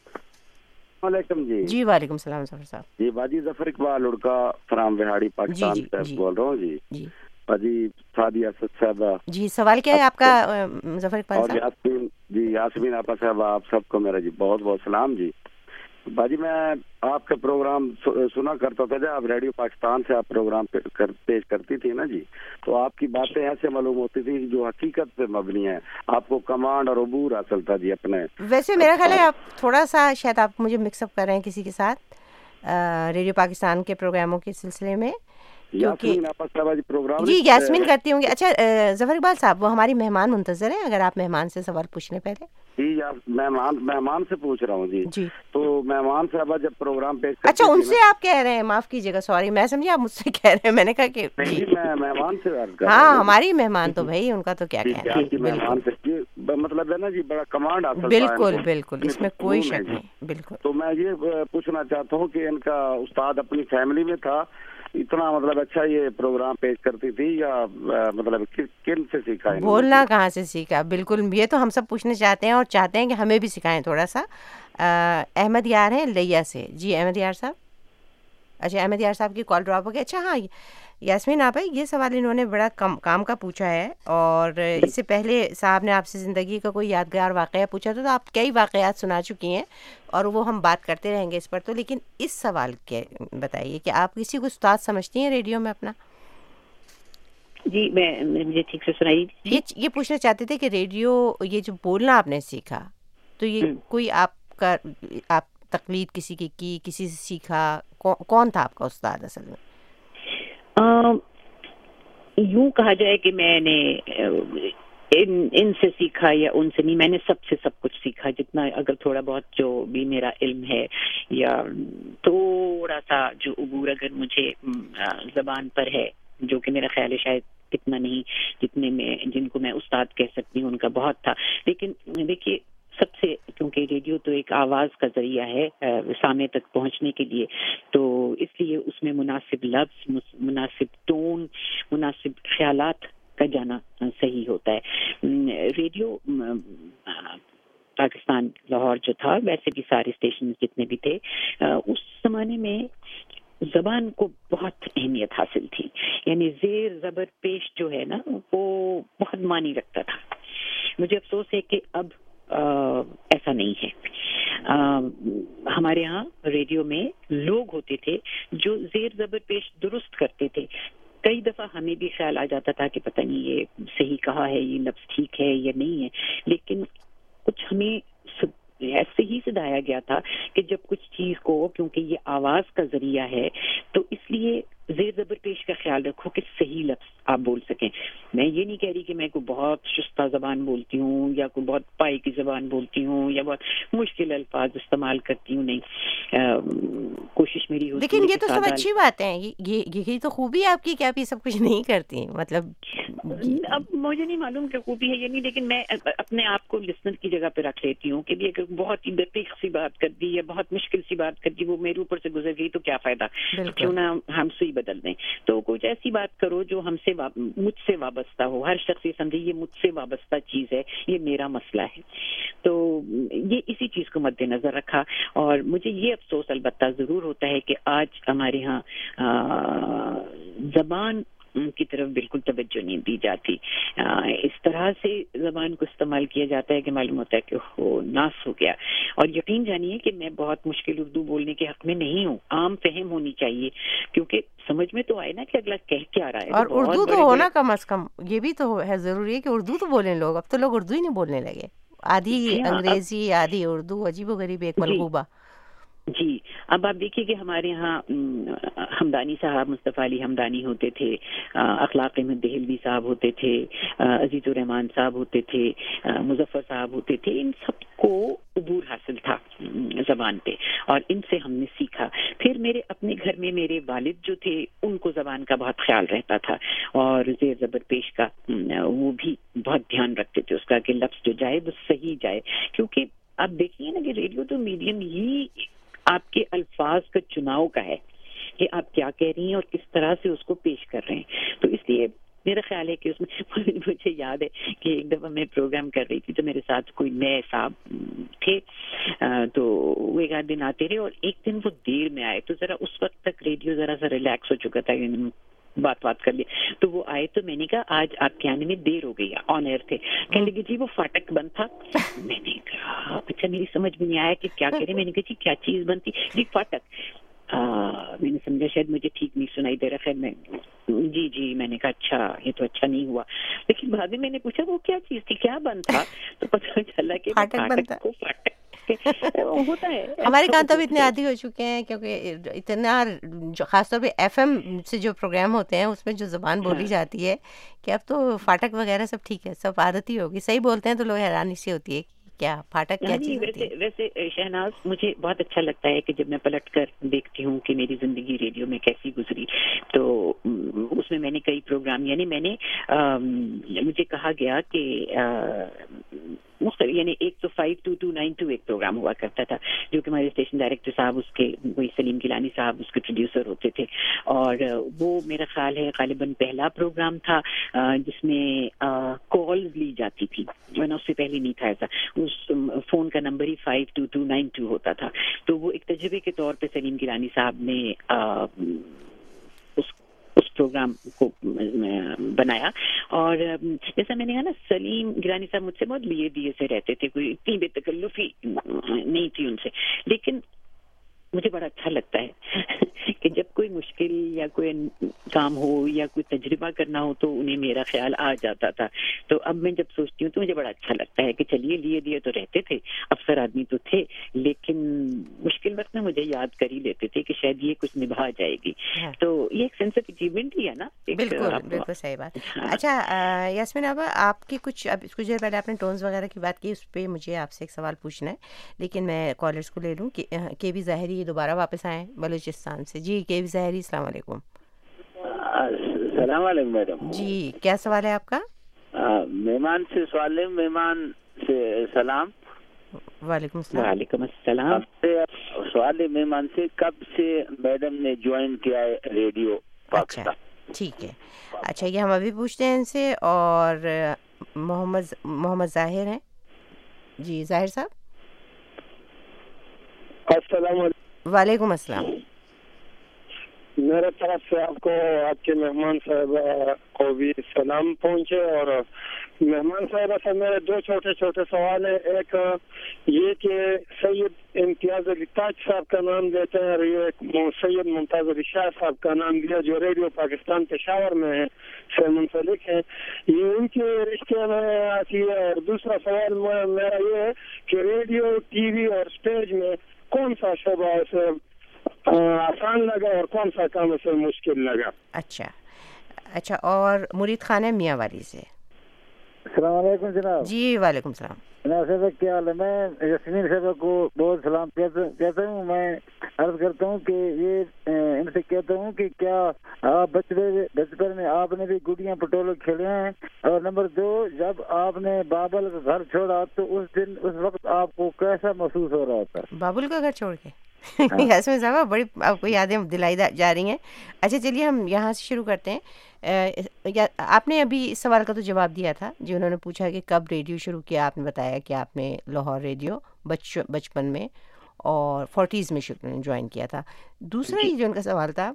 वालेकुम जी। जी वालेकुम सलाम ज़फ़र साहब। जी बाजी, ज़फ़र इकबाल लुड़का फ्राम बिहाड़ी पाकिस्तान से बोल रहा हूँ जी। जी बाजी, सादी असद साहबा। जी सवाल क्या है आपका ज़फ़र इकबाल साहब? और यास्मीन जी, यास्मीन आपा साहबा, आप सबको मेरा जी बहुत बहुत सलाम जी। बाजी, मैं आपका प्रोग्राम सुना करता था जब आप रेडियो पाकिस्तान से आप प्रोग्राम पे कर, पेश करती थी ना जी, तो आपकी बातें ऐसे मालूम होती थी जो हकीकत पे मबनी है। आपको कमांड और अबूर हासिल था जी अपने। वैसे मेरा ख्याल है आप थोड़ा सा शायद आप मुझे मिक्सअप कर रहे हैं किसी के साथ रेडियो पाकिस्तान के प्रोग्रामों के सिलसिले में, क्योंकि प्रोग्राम जी यास्मीन करती होंगी। अच्छा ज़फ़र इकबाल साहब, वो हमारी मेहमान मुंतज़र हैं, अगर आप मेहमान से सवाल पूछने पहले। जी यार, मेहमान मेहमान से पूछ रहा हूँ जी। जी तो मेहमान साहब जब प्रोग्राम पेश अच्छा उनसे आप कह रहे हैं, माफ कीजिएगा, सॉरी मैं समझी आप मुझसे कह रहे हैं। मैंने कहा कि नहीं, मैं मेहमान से बात कर हाँ, हमारी मेहमान तो भाई उनका तो क्या कहना है। मेहमान से मतलब है ना जी, बड़ा कमांड आता है। बिल्कुल बिल्कुल, इसमें कोई शक नहीं। बिल्कुल। तो मैं ये पूछना चाहता हूँ कि इनका उस्ताद अपनी फैमिली में था, इतना मतलब अच्छा ये प्रोग्राम पेश करती थी, या मतलब कि, किन से सीखा है? बोलना कहाँ से सीखा? बिल्कुल, ये तो हम सब पूछना चाहते हैं और चाहते हैं कि हमें भी सिखाएं थोड़ा सा। अहमद यार हैं लिया से। जी अहमद यार साहब। अच्छा अहमद यार साहब की कॉल ड्रॉप हो गई। अच्छा हाँ यास्मीन आप, ये सवाल इन्होंने बड़ा कम काम का पूछा है, और इससे पहले साहब ने आपसे ज़िंदगी का कोई यादगार वाक़या पूछा था, तो आप कई वाक़यात सुना चुकी हैं और वो हम बात करते रहेंगे इस पर। तो लेकिन इस सवाल के बताइए कि आप किसी को उस्ताद समझती हैं रेडियो में अपना? जी मैं मुझे ठीक से सुनाई। ये ये पूछना चाहते थे कि रेडियो, ये जो बोलना आपने सीखा, तो ये कोई आपका आप तकलीद किसी की की किसी से सीखा, कौ, कौन था आपका उस्ताद असल में? यूं कहा जाए कि मैंने इन इनसे सीखा या उनसे नहीं, मैंने सबसे सब कुछ सीखा जितना, अगर थोड़ा बहुत जो भी मेरा इल्म है या थोड़ा सा जो उबूर अगर मुझे ज़बान पर है, जो कि मेरा ख्याल है शायद इतना नहीं जितने में जिनको मैं उस्ताद कह सकती हूँ उनका बहुत था। लेकिन देखिए सबसे, क्योंकि रेडियो तो एक आवाज़ का जरिया है सामने तक पहुंचने के लिए, तो इसलिए उसमें मुनासिब लफ्ज़, मुनासिब टोन, मुनासिब ख्यालात का जाना सही होता है। रेडियो पाकिस्तान लाहौर जो था, वैसे भी सारे स्टेशन जितने भी थे, उस ज़माने में ज़बान को बहुत अहमियत हासिल थी, यानी ज़ेर ज़बर पेश जो है ना वो बहुत मानी रखता था। मुझे अफसोस है कि अब ایسا نہیں ہے. ہمارے ہاں ریڈیو میں لوگ ہوتے تھے جو زیر زبر پیش درست کرتے تھے. کئی دفعہ ہمیں بھی خیال آ جاتا تھا کہ پتہ نہیں یہ صحیح کہا ہے, یہ لفظ ٹھیک ہے یا نہیں ہے, لیکن کچھ ہمیں ایسے ہی سدھایا گیا تھا کہ جب کچھ چیز کو, کیونکہ یہ آواز کا ذریعہ ہے, تو اس لیے زیر زبر پیش کا خیال رکھو کہ صحیح لفظ آپ بول سکیں. میں یہ نہیں کہہ رہی کہ میں کوئی بہت شستہ زبان بولتی ہوں یا کوئی بہت پائی کی زبان بولتی ہوں یا بہت مشکل الفاظ استعمال کرتی ہوں, نہیں, کوشش میری ہوتی ہے. لیکن یہ تو سب اچھی بات ہے, یہ یہی تو خوبی آپ کی کہ آپ یہ سب کچھ نہیں کرتی. مطلب اب مجھے نہیں معلوم کہ خوبی ہے یا نہیں, لیکن میں اپنے آپ کو لسنر کی جگہ پہ رکھ لیتی ہوں کہ بھی اگر بہت ہی دقیق سی بات کر دی یا بہت مشکل سی بات کر دی, وہ میرے اوپر سے گزر گئی تو کیا فائدہ, کیوں نہ ہم سوئی بدل دیں. تو کچھ ایسی بات کرو جو ہم سے مجھ سے وابستہ ہو. ہر شخص یہ سمجھے یہ مجھ سے وابستہ چیز ہے, یہ میرا مسئلہ ہے. تو یہ اسی چیز کو مد نظر رکھا. اور مجھے یہ افسوس البتہ ضرور ہوتا ہے کہ آج ہمارے ہاں زبان کی طرف بالکل توجہ نہیں دی جاتی. اس طرح سے زبان کو استعمال کیا جاتا ہے کہ معلوم ہوتا ہے کہ ہو ناس ہو گیا. اور یقین جانیے کہ میں بہت مشکل اردو بولنے کے حق میں نہیں ہوں. عام فہم ہونی چاہیے, کیونکہ سمجھ میں تو آئے نا کہ اگلا کہہ کیا رہا ہے. اور اردو تو ہونا کم از کم یہ بھی تو ہے ضروری ہے کہ اردو تو بولیں لوگ. اب تو لوگ اردو ہی نہیں بولنے لگے, آدھی انگریزی آدھی اردو, عجیب و غریب ایک ملغوبہ. جی, اب آپ دیکھیے کہ ہمارے یہاں ہمدانی صاحب, مصطفیٰ علی ہمدانی ہوتے تھے, اخلاق احمد دہلوی صاحب ہوتے تھے, عزیز الرحمان صاحب ہوتے تھے, مظفر صاحب ہوتے تھے. ان سب کو عبور حاصل تھا زبان پہ اور ان سے ہم نے سیکھا. پھر میرے اپنے گھر میں میرے والد جو تھے ان کو زبان کا بہت خیال رہتا تھا اور زیر زبر پیش کا وہ بھی بہت دھیان رکھتے تھے اس کا کہ لفظ جو جائے وہ صحیح جائے. کیونکہ آپ دیکھیے نا کہ ریڈیو تو میڈیم ہی آپ کے الفاظ کا چناؤ کا ہے کہ آپ کیا کہہ رہی ہیں اور کس طرح سے اس کو پیش کر رہے ہیں. تو اس لیے میرا خیال ہے کہ اس میں مجھے یاد ہے کہ ایک دفعہ میں پروگرام کر رہی تھی تو میرے ساتھ کوئی نئے صاحب تھے, تو وہ ایک آدھ دن آتے رہے اور ایک دن وہ دیر میں آئے. تو ذرا اس وقت تک ریڈیو ذرا سا ریلیکس ہو چکا تھا, بات بات کر لی. تو وہ آئے تو میں نے کہا آج آپ کے آنے میں دیر ہو گئی, آن ایئر تھے. کہنے لگے جی وہ فاٹک بند تھا. میں نے کہا اچھا, میری سمجھ میں نہیں آیا کہ کیا کہہ رہے. میں نے کہا جی کیا چیز بنتی؟ جی فاٹک. میں نے سمجھا شاید مجھے ٹھیک نہیں سنائی دے رہا. خیر میں جی جی میں نے کہا اچھا یہ تو اچھا نہیں ہوا. لیکن بعد میں میں نے پوچھا وہ کیا چیز تھی, کیا بند تھا؟ تو پتہ چلا کہ فاٹک کو فاٹک ہوتا ہے. ہمارے کہاں تو اب اتنے عادی ہو چکے ہیں کیونکہ اتنا خاص طور پہ ایف ایم سے جو پروگرام ہوتے ہیں اس میں جو زبان بولی جاتی ہے کہ اب تو فاٹک وغیرہ سب ٹھیک ہے, سب عادت ہی ہوگی. صحیح بولتے ہیں تو لوگ حیرانی سی ہوتی ہے کیا فاٹک کیا چیز ہوتی ہے. ویسے شہناز مجھے بہت اچھا لگتا ہے کہ جب میں پلٹ کر دیکھتی ہوں کہ میری زندگی ریڈیو میں کیسی گزری, تو اس میں میں نے کئی پروگرام, یعنی میں نے مجھے کہا گیا کہ مختلف, یعنی ایک تو five two two nine two ایک پروگرام ہوا کرتا تھا جو کہ ہمارے اسٹیشن ڈائریکٹر صاحب, اس کے وہی سلیم گیلانی صاحب اس کے پروڈیوسر ہوتے تھے. اور وہ میرا خیال ہے غالباً پہلا پروگرام تھا جس میں کالز لی جاتی تھی, ورنہ اس سے پہلے نہیں تھا ایسا. اس فون کا نمبر ہی five two two nine two ہوتا تھا. تو وہ ایک تجربے کے طور پہ سلیم گیلانی صاحب نے اس اس پروگرام کو بنایا. اور جیسا میں نے کہا نا, سلیم گیلانی صاحب مجھ سے بہت لیے دیے سے رہتے تھے, کوئی اتنی بے تکلفی نہیں تھی ان سے. لیکن مجھے بڑا اچھا لگتا ہے کہ جب کوئی مشکل یا کوئی کام ہو یا کوئی تجربہ کرنا ہو تو انہیں میرا خیال آ جاتا تھا. تو اب میں جب سوچتی ہوں تو مجھے بڑا اچھا لگتا ہے کہ چلیے لیے دیے تو رہتے تھے, افسر آدمی تو تھے, لیکن مشکل وقت میں مجھے یاد کر ہی لیتے تھے کہ شاید یہ کچھ نبھا جائے گی. تو یہ ایک سینس آف اچیومنٹ ہی ہے نا. بالکل بالکل صحیح بات. اچھا یاسمین ابا, آپ کی کچھ اب کچھ دیر پہلے آپ نے ٹونز وغیرہ کی بات کی, اس پہ مجھے آپ سے ایک سوال پوچھنا ہے, لیکن میں کالرس کو لے لوں. کے وی ظاہری دوبارہ واپس آئے بلوچستان سے. جی کے وی ظاہری, السلام علیکم. السلام علیکم میڈم. جی کیا سوال ہے آپ کا؟ مہمان سے سوال ہے. مہمان سے سلام. وعلیکم السلام. وعلیکم السلام. سوال ہے مہمان سے, کب سے میڈم نے جوائن کیا ہے ریڈیو پاکستان؟ اچھا ٹھیک ہے. اچھا یہ ہم ابھی پوچھتے ہیں ان سے. اور محمد محمد ظاہر ہیں. جی ظاہر صاحب. السلام علیکم. وعلیکم السلام. میرے طرف سے آپ کو آپ کے مہمان صاحبہ کو بھی سلام پہنچے. اور مہمان صاحبہ سے میرے دو چھوٹے چھوٹے سوال ہیں. ایک یہ کہ سید امتیاز علی تاج صاحب کا نام دیتے ہیں اور یہ سید ممتاز علی شاہ صاحب کا نام دیا جو ریڈیو پاکستان پشاور میں ہے سے منسلک ہے, یہ ان کے رشتے میں آتی ہے. اور دوسرا سوال میرا یہ ہے کہ ریڈیو, ٹی وی اور اسٹیج میں کون سا شعبہ اسے آسان لگا اور کون سا کام اسے مشکل لگا؟ اچھا اچھا اور مرید خانہ میاں والی سے. السلام علیکم جناب. جی وعلیکم السلام. جناب صاحب کیا حال ہے؟ میں یاسمین صاحب کو بہت سلام کہتا ہوں. میں عرض کرتا ہوں کہ یہ ان سے کہتا ہوں کہ کیا آپ بچپن بچپن میں آپ نے بھی گڈیاں پٹولے کھیلے ہیں؟ اور نمبر دو, جب آپ نے بابل کا گھر چھوڑا تو اس دن اس وقت آپ کو کیسا محسوس ہو رہا تھا؟ بابل کا گھر چھوڑ کے یاسمین صاحب بڑی آپ کو یادیں دلائی جا رہی ہیں. اچھا چلیے ہم یہاں سے شروع کرتے ہیں. آپ نے ابھی اس سوال کا تو جواب دیا تھا جی, انہوں نے پوچھا کہ کب ریڈیو شروع کیا. آپ نے بتایا کہ آپ نے لاہور ریڈیو بچ بچپن میں اور فورٹیز میں جوائن کیا تھا. دوسرا یہ جو ان کا سوال تھا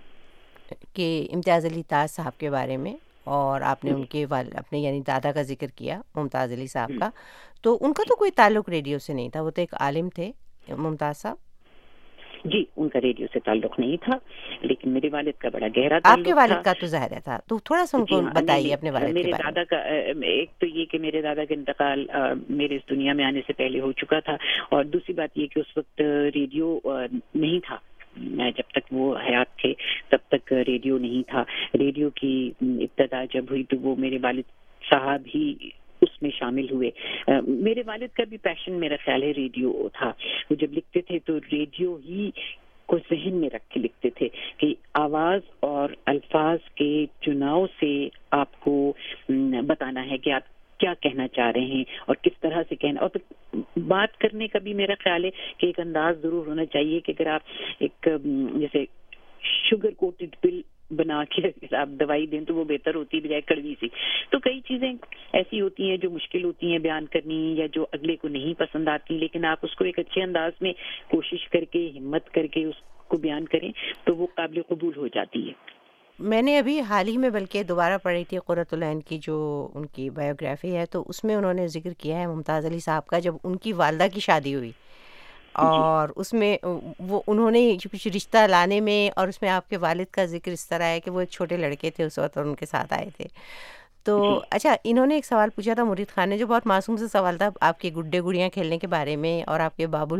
کہ امتیاز علی تاج صاحب کے بارے میں, اور آپ نے ان کے والد اپنے یعنی دادا کا ذکر کیا ممتاز علی صاحب کا, تو ان کا تو کوئی تعلق ریڈیو سے نہیں تھا, وہ تو ایک عالم تھے ممتاز صاحب. جی ان کا ریڈیو سے تعلق نہیں تھا, لیکن میرے والد کا بڑا گہرا تعلق. آپ کے والد کا تو ظاہر تھا, تو تھوڑا سا ان کو بتائیے اپنے والد کے بارے میں. میرے دادا کا ایک تو یہ کہ میرے دادا کا انتقال میرے اس دنیا میں آنے سے پہلے ہو چکا تھا, اور دوسری بات یہ کہ اس وقت ریڈیو نہیں تھا. جب تک وہ حیات تھے تب تک ریڈیو نہیں تھا. ریڈیو کی ابتدا جب ہوئی تو وہ میرے والد صاحب ہی اس میں شامل ہوئے. میرے والد کا بھی پیشن میرا خیال ہے ریڈیو تھا. وہ جب لکھتے تھے تو ریڈیو ہی کو ذہن میں رکھ کے لکھتے تھے کہ آواز اور الفاظ کے چناؤ سے آپ کو بتانا ہے کہ آپ کیا کہنا چاہ رہے ہیں اور کس طرح سے کہنا. اور بات کرنے کا بھی میرا خیال ہے کہ ایک انداز ضرور ہونا چاہیے کہ اگر آپ ایک جیسے شوگر کوٹڈ پل بنا کے آپ دوائی دیں تو وہ بہتر ہوتی بجائے کڑوی سی. تو کئی چیزیں ایسی ہوتی ہیں جو مشکل ہوتی ہیں بیان کرنی یا جو اگلے کو نہیں پسند آتی, لیکن آپ اس کو ایک اچھے انداز میں کوشش کر کے ہمت کر کے اس کو بیان کریں تو وہ قابل قبول ہو جاتی ہے. میں نے ابھی حال ہی میں بلکہ دوبارہ پڑھی تھی قرۃ العین کی جو ان کی بایوگرافی ہے, تو اس میں انہوں نے ذکر کیا ہے ممتاز علی صاحب کا جب ان کی والدہ کی شادی ہوئی, اور اس میں وہ انہوں نے کچھ رشتہ لانے میں, اور اس میں آپ کے والد کا ذکر اس طرح ہے کہ وہ ایک چھوٹے لڑکے تھے اس وقت اور ان کے ساتھ آئے تھے. تو اچھا انہوں نے ایک سوال پوچھا تھا مرید خان نے جو بہت معصوم سے سوال تھا آپ کے گڈے گڑیاں کھیلنے کے بارے میں اور آپ کے بابل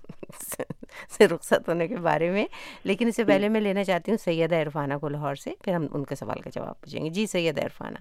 سے رخصت ہونے کے بارے میں, لیکن اس سے پہلے میں لینا چاہتی ہوں سیدہ عرفانہ کو لاہور سے, پھر ہم ان کے سوال کا جواب پوچھیں گے. جی سیدہ عرفانہ.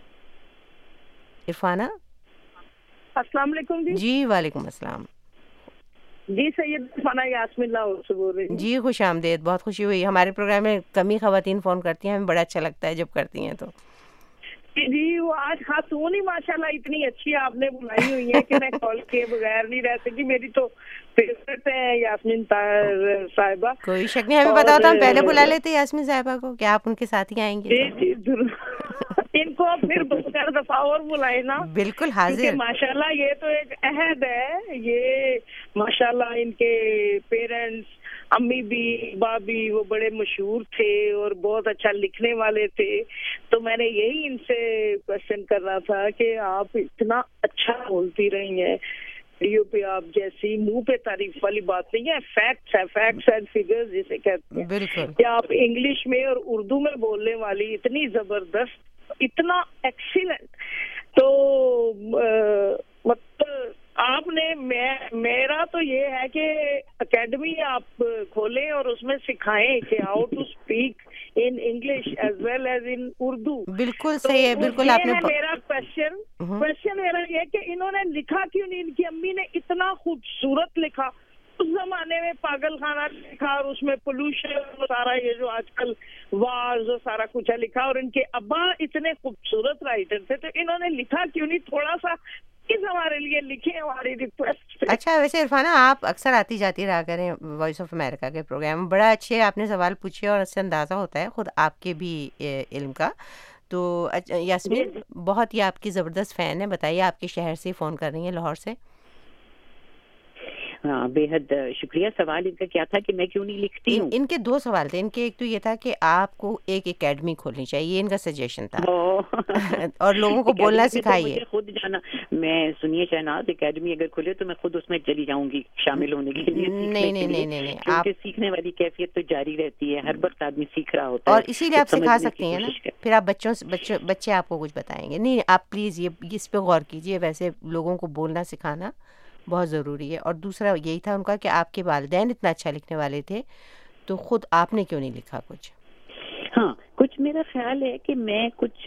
عرفانہ السلام علیکم. جی جی وعلیکم السلام. جی سید عرفانہ یاسمین لاہور سے بول رہی ہوں. جی خوش آمدید, بہت خوشی ہوئی. ہمارے پروگرام میں کمی خواتین فون کرتی ہیں, ہمیں بڑا اچھا لگتا ہے جب کرتی ہیں. تو جی وہ آج خاتون ہی ماشاءاللہ اتنی اچھی آپ نے بلائی ہوئی ہے کہ میں کال کے بغیر نہیں رہ سکتی. میری تو فیوریٹ ہے یاسمین صاحبہ. کوئی شک نہیں, ہمیں بتاؤ تو ہم پہلے بلا لیتے یاسمین صاحبہ کو, کیا آپ ان کے ساتھ ہی آئیں گے؟ جی جی ضرور. ان کو پھر دو چار دفعہ اور بلائے نا. بالکل حاضر. ماشاءاللہ یہ تو ایک عہد ہے, یہ ماشاءاللہ ان کے پیرنٹس امی بھی بابی وہ بڑے مشہور تھے اور بہت اچھا لکھنے والے تھے. تو میں نے یہی ان سے کوشچن کرنا تھا کہ آپ اتنا اچھا بولتی رہی ہیں ریڈیو پہ, آپ جیسی منہ پہ تعریف والی بات نہیں ہے, فیکٹس ہے, فیکٹس اینڈ فگرز جسے کہتے ہیں. بالکل. کہ آپ انگلش میں اور اردو میں بولنے والی اتنی زبردست, اتنا ایکسیلنٹ. تو مطلب آپ نے میرا تو یہ ہے کہ اکیڈمی آپ کھولیں اور اس میں سکھائیں کہ how to speak in English as well as in Urdu. بالکل صحیح ہے. بالکل آپ نے میرا کوشچن کوشچن میرا یہ کہ انہوں نے لکھا کیوں نہیں, ان کی امی نے اتنا خوبصورت لکھا اس زمانے میں, پاگل خانہ لکھا اور اس میں پولوشن سارا یہ جو آج کل وارز اور سارا کچھ ہے لکھا, اور ان کے ابا اتنے خوبصورت رائٹر تھے, تو انہوں نے لکھا کیوں نہیں تھوڑا سا ہمارے لیے لکھیں, ہماری ریکویسٹ. اچھا ویسے عرفانہ آپ اکثر آتی جاتی رہا کریں وائس آف امریکہ کے پروگرام, بڑا اچھے آپ نے سوال پوچھے اور اس سے اندازہ ہوتا ہے خود آپ کے بھی علم کا. تو یاسمین بہت ہی آپ کی زبردست فین ہے, بتائیے آپ کے شہر سے فون کر رہی ہیں لاہور سے. ہاں بے حد شکریہ. سوال ان کا کیا تھا کہ میں کیوں نہیں لکھتی ہوں؟ ان کے دو سوال تھے. ان کے ایک تو یہ تھا کہ آپ کو ایک اکیڈمی کھولنی چاہیے, ان کا سجیشن تھا, اور لوگوں کو بولنا سکھائیے. خود جانا, میں سنیے شہناز, اکیڈمی اگر کھلے تو میں خود اس میں چلی جاؤں گی شامل ہونے کے لیے. نہیں نہیں نہیں نہیں آپ سیکھنے والی کیفیت تو جاری رہتی ہے, ہر وقت آدمی سیکھ رہا ہوتا ہے, اور اسی لیے آپ سکھا سکتی ہیں نا. پھر آپ بچوں سے بچے آپ کو کچھ بتائیں گے. نہیں, آپ پلیز یہ اس پہ غور کیجیے. ویسے لوگوں کو بولنا سکھانا بہت ضروری ہے. اور دوسرا یہی تھا ان کا کہ آپ کے والدین اتنا اچھا لکھنے والے تھے تو خود آپ نے کیوں نہیں لکھا کچھ؟ ہاں, کچھ میرا خیال ہے کہ میں کچھ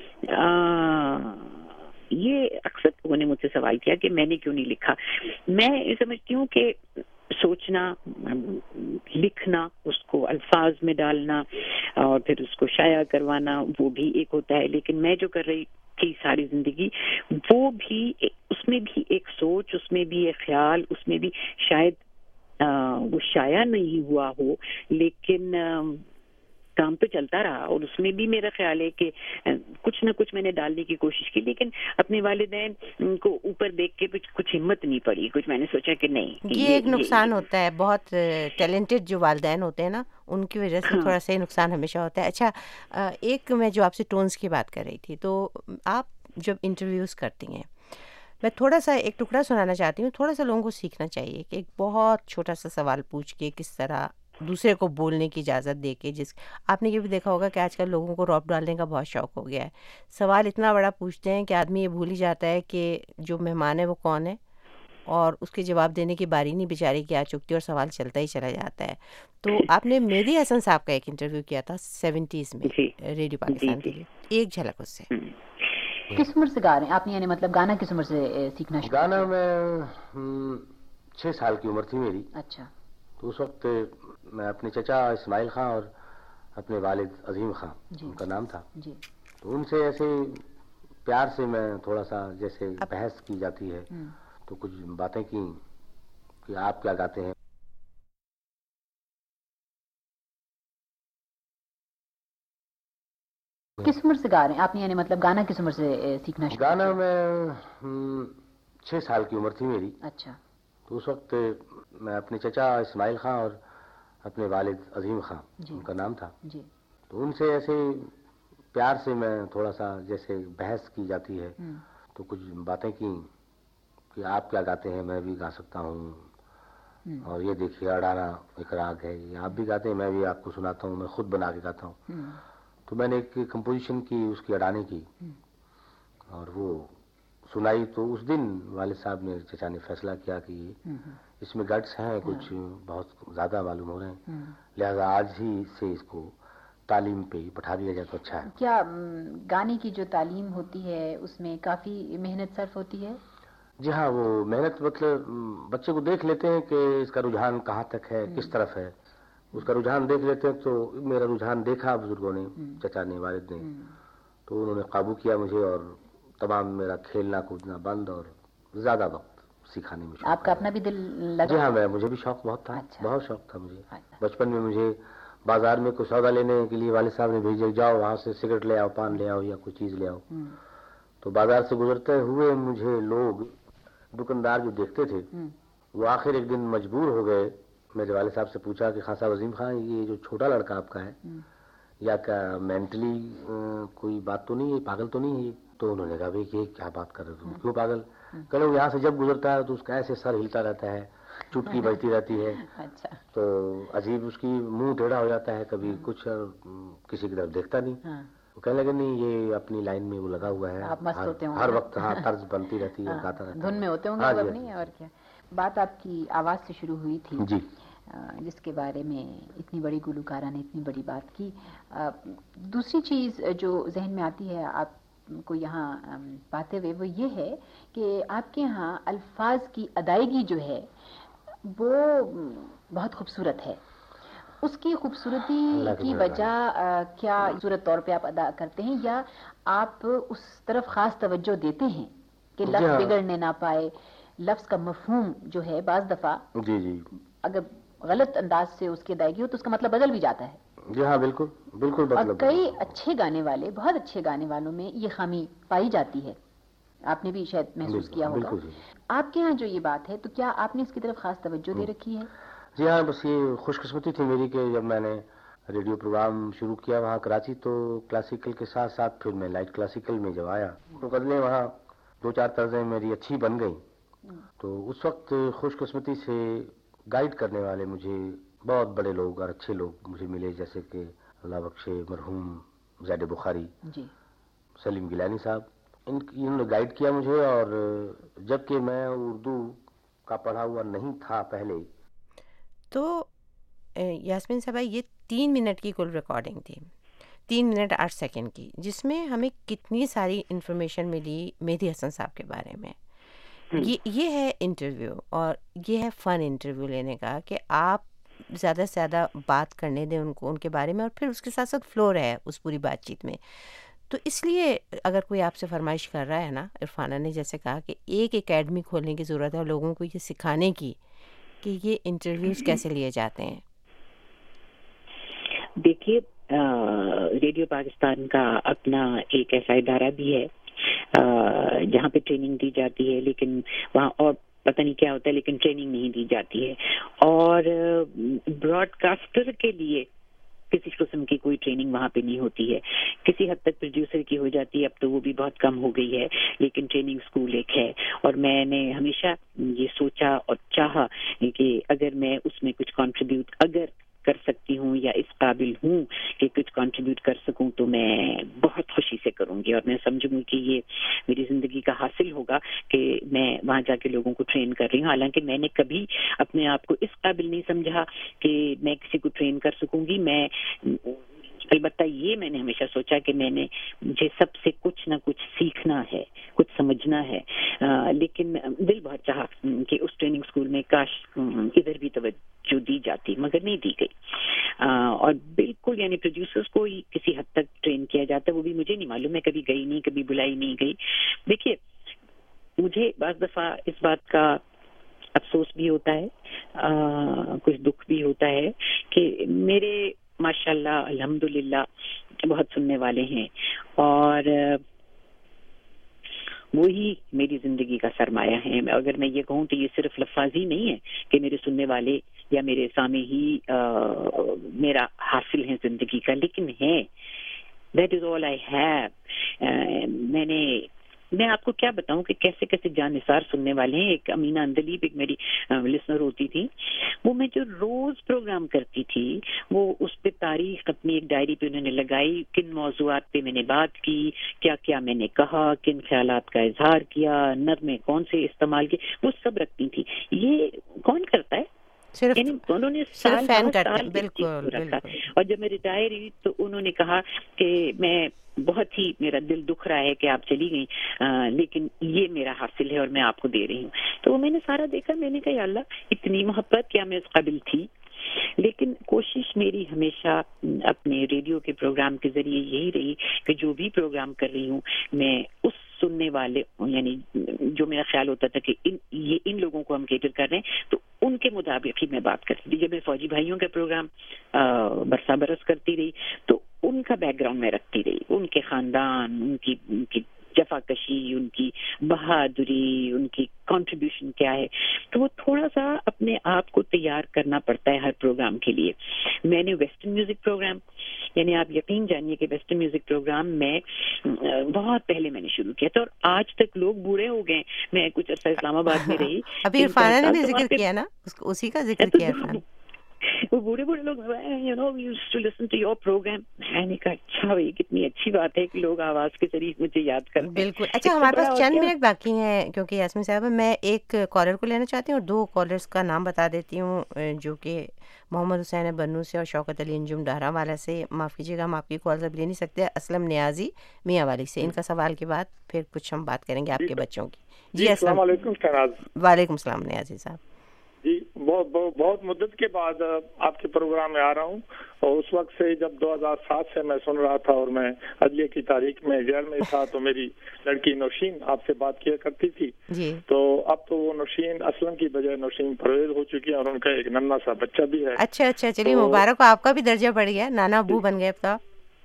یہ اکثر لوگوں نے مجھ سے سوال کیا کہ میں نے کیوں نہیں لکھا. میں یہ سمجھتی ہوں کہ سوچنا, لکھنا, اس کو الفاظ میں ڈالنا اور پھر اس کو شائع کروانا, وہ بھی ایک ہوتا ہے. لیکن میں جو کر رہی تھی ساری زندگی, وہ بھی اس میں بھی ایک سوچ, اس میں بھی ایک خیال, اس میں بھی شاید وہ شائع نہیں ہوا ہو لیکن کام تو چلتا رہا, اور اس میں بھی میرا خیال ہے کہ کچھ نہ کچھ میں نے ڈالنے کی کوشش کی. لیکن اپنے والدین کو اوپر دیکھ کے کچھ ہمت نہیں پڑی, کچھ میں نے سوچا کہ نہیں. یہ ایک نقصان ہوتا ہے, بہت ٹیلنٹڈ جو والدین ہوتے ہیں نا, ان کی وجہ سے تھوڑا سا نقصان ہمیشہ ہوتا ہے. اچھا, ایک میں جو آپ سے ٹونز کی بات کر رہی تھی, تو آپ جب انٹرویوز کرتی ہیں, میں تھوڑا سا ایک ٹکڑا سنانا چاہتی ہوں. تھوڑا سا لوگوں کو سیکھنا چاہیے کہ ایک بہت چھوٹا سا سوال پوچھ کے کس طرح دوسرے کو بولنے کی اجازت دے کے. جس آپ نے یہ بھی دیکھا ہوگا کہ آج کل لوگوں کو روپ ڈالنے کا بہت شوق ہو گیا ہے. سوال اتنا بڑا پوچھتے ہیں کہ آدمی یہ بھول ہی جاتا ہے کہ جو مہمان ہے وہ کون ہے, اور اس کے جواب دینے کی باری نہیں بیچاری کی آ چکتی, اور سوال چلتا ہی چلا جاتا ہے. تو آپ نے مہدی حسن صاحب کا ایک انٹرویو کیا تھا سیونٹیز میں ریڈیو پاکستان کے لیے, ایک جھلک اس سے. کس عمر سے گا رہے ہیں آپ, یعنی مطلب گانا کس عمر سے سیکھنا شروع؟ گانا میں چھ سال کی عمر تھی میری. اچھا. تو اس وقت میں اپنے چچا اسماعیل خان اور اپنے والد عظیم خان, جی, ان کا نام تھا, جی, تو ان سے ایسے پیار سے میں تھوڑا سا جیسے بحث کی جاتی ہے تو کچھ باتیں کی کہ آپ کیا گاتے ہیں. کس عمر سے گا رہے ہیں آپ, یعنی مطلب گانا کس عمر سے سیکھنا شروع؟ گانا میں چھ سال کی عمر تھی میری. اچھا. تو اس وقت میں اپنے چچا اسماعیل خان اور اپنے والد عظیم خان, جی, ان کا نام تھا, جی, تو ان سے ایسے پیار سے میں تھوڑا سا جیسے بحث کی جاتی ہے تو کچھ باتیں کی کہ آپ کیا گاتے ہیں, میں بھی گا سکتا ہوں, اور یہ دیکھیے اڑانا ایک راگ ہے, یہ آپ بھی گاتے ہیں, میں بھی آپ کو سناتا ہوں, میں خود بنا کے گاتا ہوں. تو میں نے ایک کمپوزیشن کی اس کی اڑانے کی اور وہ سنائی. تو اس دن والد صاحب نے, چچا نے فیصلہ کیا کہ اس میں گٹس ہیں کچھ بہت زیادہ معلوم ہو رہے ہیں, لہذا آج ہی سے اس کو تعلیم پہ ہی بٹھا دیا جائے تو اچھا ہے. کیا گانے کی جو تعلیم ہوتی ہے اس میں کافی محنت صرف ہوتی ہے؟ جی ہاں, وہ محنت مطلب بچے کو دیکھ لیتے ہیں کہ اس کا رجحان کہاں تک ہے, کس طرف ہے, اس کا رجحان دیکھ لیتے ہیں. تو میرا رجحان دیکھا بزرگوں نے, چچا نے, والد نے, تو انہوں نے قابو کیا مجھے, اور تمام میرا کھیلنا کودنا بند اور زیادہ وقت سکھانے میں. آپ کا اپنا بھی دل لگا؟ جی ہاں, میں مجھے بھی شوق بہت تھا. اچھا. بہت شوق تھا مجھے. بچپن میں مجھے بازار میں کوئی سودا لینے کے لیے والد صاحب نے بھیجے, جاؤ وہاں سے سگریٹ لے آؤ, پان لے آؤ یا کوئی چیز لے آؤ. تو بازار سے گزرتے ہوئے مجھے لوگ دکاندار جو دیکھتے تھے وہ آخر ایک دن مجبور ہو گئے. میرے والد صاحب سے پوچھا کہ خان صاحب عظیم خان, یہ جو چھوٹا لڑکا آپ کا ہے یا کیا مینٹلی کوئی بات تو نہیں ہے, پاگل تو نہیں ہے؟ تو انہوں نے کہا بھائی یہ کیا بات کر رہے تم, کیوں پاگل؟ کہ یہاں سے جب گزرتا ہے تو اس کا ایسے سر ہلتا رہتا ہے, چٹکی بجتی رہتی ہے, تو عجیب اس کی منہ ٹیڑھا ہو جاتا ہے, کبھی کچھ کسی کی طرف دیکھتا نہیں. وہ کہنے لگے نہیں یہ اپنی لائن میں وہ لگا ہوا ہے, ہر وقت ہاں طرز بنتی رہتی ہے, گاتا رہتا ہے, دھن میں ہوتے ہوں گے اپنی. اور کیا بات آپ کی آواز سے شروع ہوئی تھی, جی, جس کے بارے میں اتنی بڑی گلوکارہ نے اتنی بڑی بات کی. دوسری چیز جو ذہن میں آتی ہے آپ کو یہاں پاتے ہوئے وہ یہ ہے کہ آپ کے یہاں الفاظ کی ادائیگی جو ہے وہ بہت خوبصورت ہے. اس کی خوبصورتی کی وجہ کیا صورت طور پہ آپ ادا کرتے ہیں, یا آپ اس طرف خاص توجہ دیتے ہیں کہ لفظ بگڑنے نہ پائے, لفظ کا مفہوم جو ہے بعض دفعہ جی جی اگر غلط انداز سے اس کی ادائیگی ہو تو اس کا مطلب بدل بھی جاتا ہے. جی ہاں بالکل بالکل. اور کئی اچھے گانے والے, بہت اچھے گانے والوں میں یہ خامی پائی جاتی ہے. آپ نے بھی شاید محسوس کیا ہوگا. آپ کے ہاں جو یہ بات ہے تو کیا آپ نے اس کی طرف خاص توجہ دے رکھی ہے؟ جی ہاں، بس یہ خوش قسمتی تھی میری کہ جب میں نے ریڈیو پروگرام شروع کیا وہاں کراچی تو کلاسیکل کے ساتھ ساتھ پھر میں لائٹ کلاسیکل میں جب آیا تو غزلیں وہاں دو چار طرزیں میری اچھی بن گئیں. تو اس وقت خوش قسمتی سے گائیڈ کرنے والے مجھے بہت بڑے لوگ اور اچھے لوگ مجھے ملے، جیسے کہ اللہ بخشے مرحوم زید بخاری جی، سلیم گیلانی صاحب. ان انہوں نے گائیڈ کیا مجھے، اور جبکہ میں اردو کا پڑھا ہوا نہیں تھا پہلے. تو یاسمین صاحبہ یہ تین منٹ کی کل ریکارڈنگ تھی، تین منٹ آٹھ سیکنڈ کی، جس میں ہمیں کتنی ساری انفارمیشن ملی مہدی حسن صاحب کے بارے میں. یہ یہ ہے انٹرویو، اور یہ ہے فن انٹرویو لینے کا کہ آپ زیادہ سے زیادہ بات کرنے دیں ان کو ان کے بارے میں، اور پھر اس کے ساتھ ساتھ فلو رہے اس پوری بات چیت میں. تو اس لیے اگر کوئی آپ سے فرمائش کر رہا ہے نا، عرفانہ نے جیسے کہا کہ ایک اکیڈمی کھولنے کی ضرورت ہے لوگوں کو یہ سکھانے کی کہ یہ انٹرویوز کیسے لیے جاتے ہیں. دیکھیے ریڈیو پاکستان کا اپنا ایک ایسا ادارہ بھی ہے جہاں پہ ٹریننگ دی جاتی ہے، لیکن وہاں اور پتہ نہیں کیا ہوتا ہے، لیکن ٹریننگ نہیں دی جاتی ہے. اور براڈ کاسٹر کے لیے کسی قسم کی کوئی ٹریننگ وہاں پہ نہیں ہوتی ہے. کسی حد تک پروڈیوسر کی ہو جاتی ہے، اب تو وہ بھی بہت کم ہو گئی ہے، لیکن ٹریننگ اسکول ایک ہے. اور میں نے ہمیشہ یہ سوچا اور چاہا کہ اگر میں اس میں کچھ کنٹریبیوٹ اگر کر سکتی ہوں یا اس قابل ہوں کہ کچھ کنٹریبیوٹ کر سکوں تو میں بہت خوشی سے کروں گی. اور میں سمجھوں گی کہ یہ میری زندگی کا حاصل ہوگا کہ میں وہاں جا کے لوگوں کو ٹرین کر رہی ہوں. حالانکہ میں نے کبھی اپنے آپ کو اس قابل نہیں سمجھا کہ میں کسی کو ٹرین کر سکوں گی. میں البتہ یہ میں نے ہمیشہ سوچا کہ میں نے مجھے سب سے کچھ نہ کچھ سیکھنا ہے، کچھ سمجھنا ہے. آ, لیکن دل بہت چاہا کہ اس ٹریننگ اسکول میں کاش ادھر بھی توجہ دی جاتی، مگر نہیں دی گئی. آ, اور بالکل یعنی پروڈیوسرز کو ہی کسی حد تک ٹرین کیا جاتا ہے، وہ بھی مجھے نہیں معلوم، میں کبھی گئی نہیں، کبھی بلائی نہیں گئی. دیکھیے مجھے بعض دفعہ اس بات کا افسوس بھی ہوتا ہے، آ, کچھ دکھ بھی ہوتا ہے کہ میرے ماشاء اللہ الحمدللہ بہت سننے والے ہیں، اور وہی میری زندگی کا سرمایہ ہے. اگر میں یہ کہوں تو یہ صرف لفاظی نہیں ہے کہ میرے سننے والے یا میرے سامع ہی میرا حاصل ہے زندگی کا، لیکن ہے that is all I have. میں نے میں آپ کو کیا بتاؤں کہ کیسے کیسے جانثار سننے والے ہیں. ایک امینہ اندلیب ایک میری لسنر ہوتی تھی، وہ میں جو روز پروگرام کرتی تھی وہ اس پہ تاریخ اپنی ایک ڈائری پہ انہوں نے لگائی، کن موضوعات پہ میں نے بات کی، کیا کیا میں نے کہا، کن خیالات کا اظہار کیا، نغمے کون سے استعمال کیے، وہ سب رکھتی تھی. یہ کون کرتا ہے؟ صرف یعنی انہوں نے صرف فین کرتے ہیں. بالکل بالکل. اور جب میں ریٹائر ہوئی تو انہوں نے کہا کہ میں بہت ہی میرا دل دکھ رہا ہے کہ آپ چلی گئی، لیکن یہ میرا حاصل ہے اور میں آپ کو دے رہی ہوں. تو میں نے سارا دیکھا، میں نے کہا یا اللہ اتنی محبت کیا میں اس قابل تھی. لیکن کوشش میری ہمیشہ اپنے ریڈیو کے پروگرام کے ذریعے یہی رہی کہ جو بھی پروگرام کر رہی ہوں میں اس سننے والے یعنی جو میرا خیال ہوتا تھا کہ ان یہ ان لوگوں کو ہم کیٹر کر رہے ہیں تو ان کے مطابق ہی میں بات کرتی تھی. جب میں فوجی بھائیوں کا پروگرام برسا برس کرتی رہی تو ان کا بیک گراؤنڈ میں رکھتی رہی، ان کے خاندان، ان کی ان کی جفا کشی، ان کی بہادری، ان کی کنٹریبیوشن کیا ہے. تو وہ تھوڑا سا اپنے آپ کو تیار کرنا پڑتا ہے ہر پروگرام کے لیے. میں نے ویسٹرن میوزک پروگرام یعنی آپ یقین جانیے کہ ویسٹرن میوزک پروگرام میں بہت پہلے میں نے شروع کیا تھا اور آج تک لوگ بوڑھے ہو گئے. میں کچھ عرصہ اسلام آباد میں رہی. ابھی عرفانہ نے بھی ذکر کیا نا، اسی کا ذکر کیا عرفان. وہ بوڑھے بوڑھے لوگ you know we used to listen to your programme. میں نے کہا اچھا بھائی کتنی اچھی بات ہے کہ لوگ آواز کے ذریعے مجھے یاد کرتے ہیں. بالکل. اچھا ہمارے پاس چند منٹ باقی ہیں کیونکہ یاسمین صاحبہ میں ایک کالر کو لینا چاہتی ہوں اور دو کالرز کا نام بتا دیتی ہوں جو کہ محمد حسین بنو سے اور شوکت علی انجم ڈہرا والا سے. معاف کیجیے گا ہم آپ کی کالز اب لے نہیں سکتے. اسلم نیازی میاں والی سے، ان کا سوال کے بعد پھر کچھ ہم بات کریں گے آپ کے بچوں کی. جی السلام علیکم. وعلیکم السلام نیازی صاحب. جی بہت بہت مدت کے بعد آپ کے پروگرام میں آ رہا ہوں اور اس وقت سے جب دو ہزار سات سے میں سن رہا تھا اور میں عدلیہ کی تاریخ میں جیل میں تھا تو میری لڑکی نوشین آپ سے بات کیا کرتی تھی جی. تو اب تو وہ نوشین اسلم کی بجائے نوشین پرویز ہو چکی ہے اور ان کا ایک ننا سا بچہ بھی ہے. اچھا اچھا چلیے مبارک ہو، آپ کا بھی درجہ بڑھ گیا، نانا ابو بن گئے اب تو.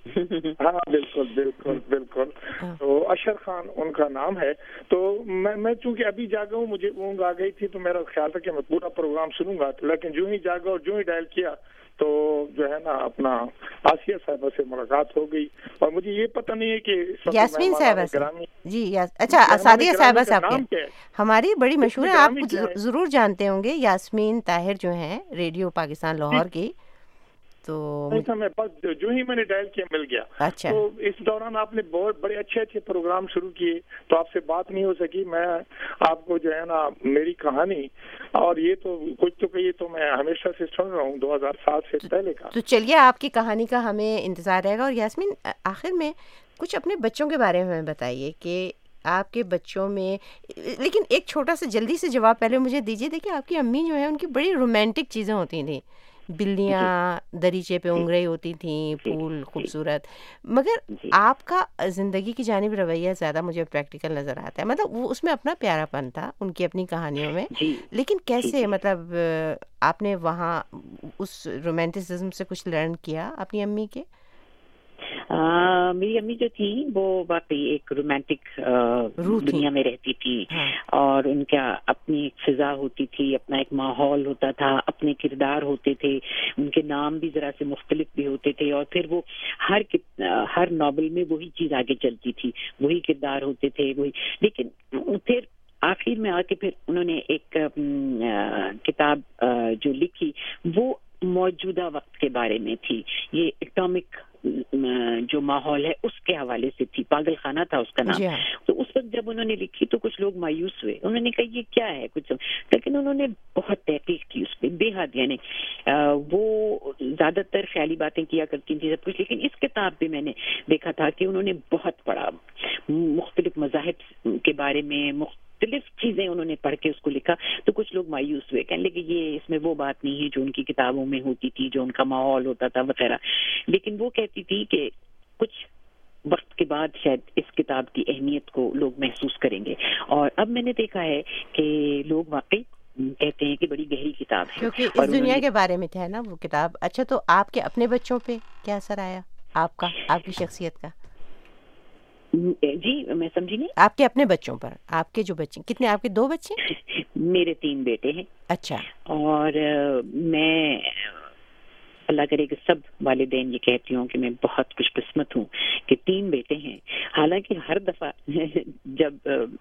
ہاں بالکل بالکل بالکل. تو اشر خان ان کا نام ہے. تو میں میں چونکہ ابھی جاگا ہوں, مجھے اونگ آ گئی تھی, تو میرا خیال تھا کہ میں پورا پروگرام سنوں گا, لیکن جو ہی جاگا اور جو ہی ڈائل کیا تو جو ہے نا اپنا آسیہ صاحبہ سے ملاقات ہو گئی. اور مجھے یہ پتہ نہیں ہے کہ یاسمین صاحبہ سے, جی اچھا سعدیہ صاحبہ صاحب کے ہماری بڑی مشہور ہیں, آپ ضرور جانتے ہوں گے, یاسمین طاہر جو ہیں ریڈیو پاکستان لاہور کی. تو میں بس جو ہی میں نے ڈائل کیا مل گیا. اچھا. تو اس دوران آپ نے بہت بڑے اچھے اچھے پروگرام شروع کیے, تو آپ سے بات نہیں ہو سکی. میں آپ کو جو ہے نا میری کہانی اور یہ تو کچھ تو کہیے تو میں ہمیشہ سے سن رہا ہوں دو ہزار سات سے پہلے کا. تو چلیے آپ کی کہانی کا ہمیں انتظار رہے گا. اور یاسمین آخر میں کچھ اپنے بچوں کے بارے میں بتائیے کہ آپ کے بچوں میں, لیکن ایک چھوٹا سا جلدی سے جواب پہلے مجھے دیجیے. دیکھیے آپ کی امی جو ہے ان کی بڑی رومانٹک چیزیں ہوتی تھیں, بلیاں دریچے پہ اونگرے ہوتی تھیں, پھول خوبصورت, مگر آپ کا زندگی کی جانب رویہ زیادہ مجھے پریکٹیکل نظر آتا ہے. مطلب وہ اس میں اپنا پیارا پن تھا ان کی اپنی کہانیوں میں, لیکن کیسے مطلب آپ نے وہاں اس رومانٹسزم سے کچھ لرن کیا اپنی امی کے؟ میری امی جو تھی وہ واقعی ایک رومانٹک دنیا میں رہتی تھی, اور ان کا اپنی فضا ہوتی تھی, اپنا ایک ماحول ہوتا تھا, اپنے کردار ہوتے تھے, ان کے نام بھی ذرا سے مختلف بھی ہوتے تھے, اور پھر وہ ہر ہر ناول میں وہی چیز آگے چلتی تھی, وہی کردار ہوتے تھے, وہی. لیکن پھر آخر میں آ کے پھر انہوں نے ایک کتاب جو لکھی وہ موجودہ وقت کے بارے میں تھی. یہ ایٹامک جو ماحول ہے اس کے حوالے سے تھی, پاگل خانہ تھا اس کا نام. تو اس وقت جب انہوں نے لکھی تو کچھ لوگ مایوس ہوئے, انہوں نے کہا یہ کیا ہے کچھ, لیکن انہوں نے بہت تحقیق کی اس پہ بے حد. یعنی وہ زیادہ تر خیالی باتیں کیا کرتی تھی سب کچھ, لیکن اس کتاب پہ میں نے دیکھا تھا کہ انہوں نے بہت پڑھا, مختلف مذاہب کے بارے میں مختلف چیزیں انہوں نے پڑھ کے اس کو لکھا. تو کچھ لوگ مایوس ہوئے, کہنے لگے یہ اس میں وہ بات نہیں ہے جو ان کی کتابوں میں ہوتی تھی, جو ان کا ماحول ہوتا تھا وغیرہ. لیکن وہ کہتی تھی کہ کچھ وقت کے بعد شاید اس کتاب کی اہمیت کو لوگ محسوس کریں گے, اور اب میں نے دیکھا ہے کہ لوگ واقعی کہتے ہیں کہ بڑی گہری کتاب ہے, کیونکہ اس دنیا کے بارے میں تھا نا وہ کتاب. اچھا, تو آپ کے اپنے بچوں پہ کیا اثر آیا آپ کا, آپ کی شخصیت کا؟ جی میں سمجھی نہیں. آپ کے اپنے بچوں پر, آپ کے جو بچے کتنے, آپ کے دو بچے؟ میرے تین بیٹے ہیں. اچھا. اور میں اللہ کرے کہ سب والدین یہ کہتی ہوں کہ میں بہت خوش قسمت ہوں کہ تین بیٹے ہیں. حالانکہ ہر دفعہ جب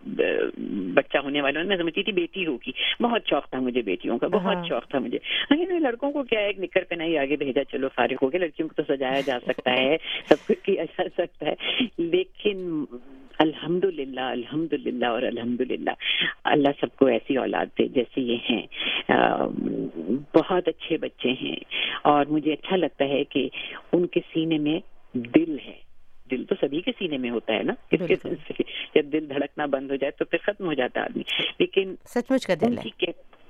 بچہ ہونے والا میں سمجھتی تھی بیٹی ہوگی, بہت شوق تھا مجھے بیٹیوں کا, بہت شوق تھا مجھے. لڑکوں کو کیا ہے, ایک نکر پہنائی آگے بھیجا, چلو فارغ ہو گئے. لڑکیوں کو تو سجایا جا سکتا ہے, سب کچھ کیا جا سکتا ہے, لیکن الحمد للہ الحمد للہ اور الحمد للہ اللہ سب کو ایسی اولاد دے جیسے یہ ہیں. بہت اچھے بچے ہیں, اور مجھے اچھا لگتا ہے کہ ان کے سینے میں دل ہے. دل تو سبھی کے سینے میں ہوتا ہے نا, اس کے جب دل دھڑکنا بند ہو جائے تو پھر ختم ہو جاتا آدمی. لیکن سچ مچ کا دل ہے,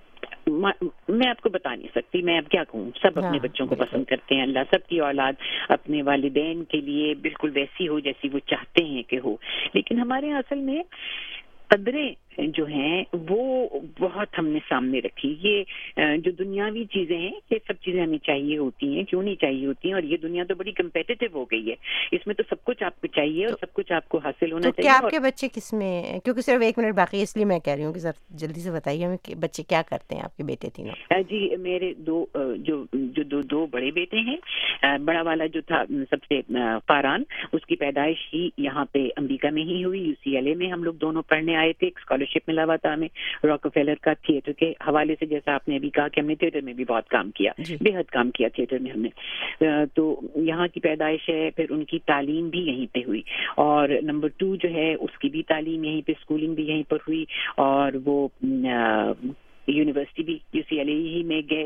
میں آپ کو بتا نہیں سکتی, میں اب کیا کہوں. سب اپنے بچوں کو پسند کرتے ہیں, اللہ سب کی اولاد اپنے والدین کے لیے بالکل ویسی ہو جیسی وہ چاہتے ہیں کہ ہو. لیکن ہمارے اصل میں قدریں جو ہیں وہ بہت ہم نے سامنے رکھی. یہ جو دنیاوی چیزیں ہیں یہ سب چیزیں ہمیں چاہیے ہوتی ہیں, کیوں نہیں چاہیے ہوتی ہیں, اور یہ دنیا تو بڑی کمپیٹیٹو ہو گئی ہے, اس میں تو سب کچھ آپ کو چاہیے اور سب کچھ آپ کو حاصل ہونا چاہیے. کیا آپ کے بچے کس میں, کیونکہ صرف ایک منٹ باقی ہے اس لیے میں کہہ رہی ہوں کہ سر جلدی سے بتائیے ہمیں کہ بچے کیا کرتے ہیں آپ کے بیٹے تینوں؟ جی میرے دو جو جو دو دو بڑے بیٹے ہیں, بڑا والا جو تھا سب سے فاران, اس کی پیدائش ہی یہاں پہ امریکہ میں ہی ہوئی, یو سی ایل اے میں ہم لوگ دونوں پڑھنے آئے تھے. اسکالرشپ ملا ہوا تھا ہمیں راک فیلر کا تھیٹر کے حوالے سے, جیسا آپ نے ابھی کہا کہ ہم نے تھیٹر میں بھی بہت کام کیا, بے حد کام کیا تھیٹر میں ہم نے. تو یہاں کی پیدائش ہے, پھر ان کی تعلیم بھی یہیں پہ ہوئی, اور نمبر ٹو جو ہے اس کی بھی تعلیم یہیں پہ, اسکولنگ بھی یہیں پر ہوئی, اور وہ یونیورسٹی بھی یو سی ایل اے ہی میں گئے.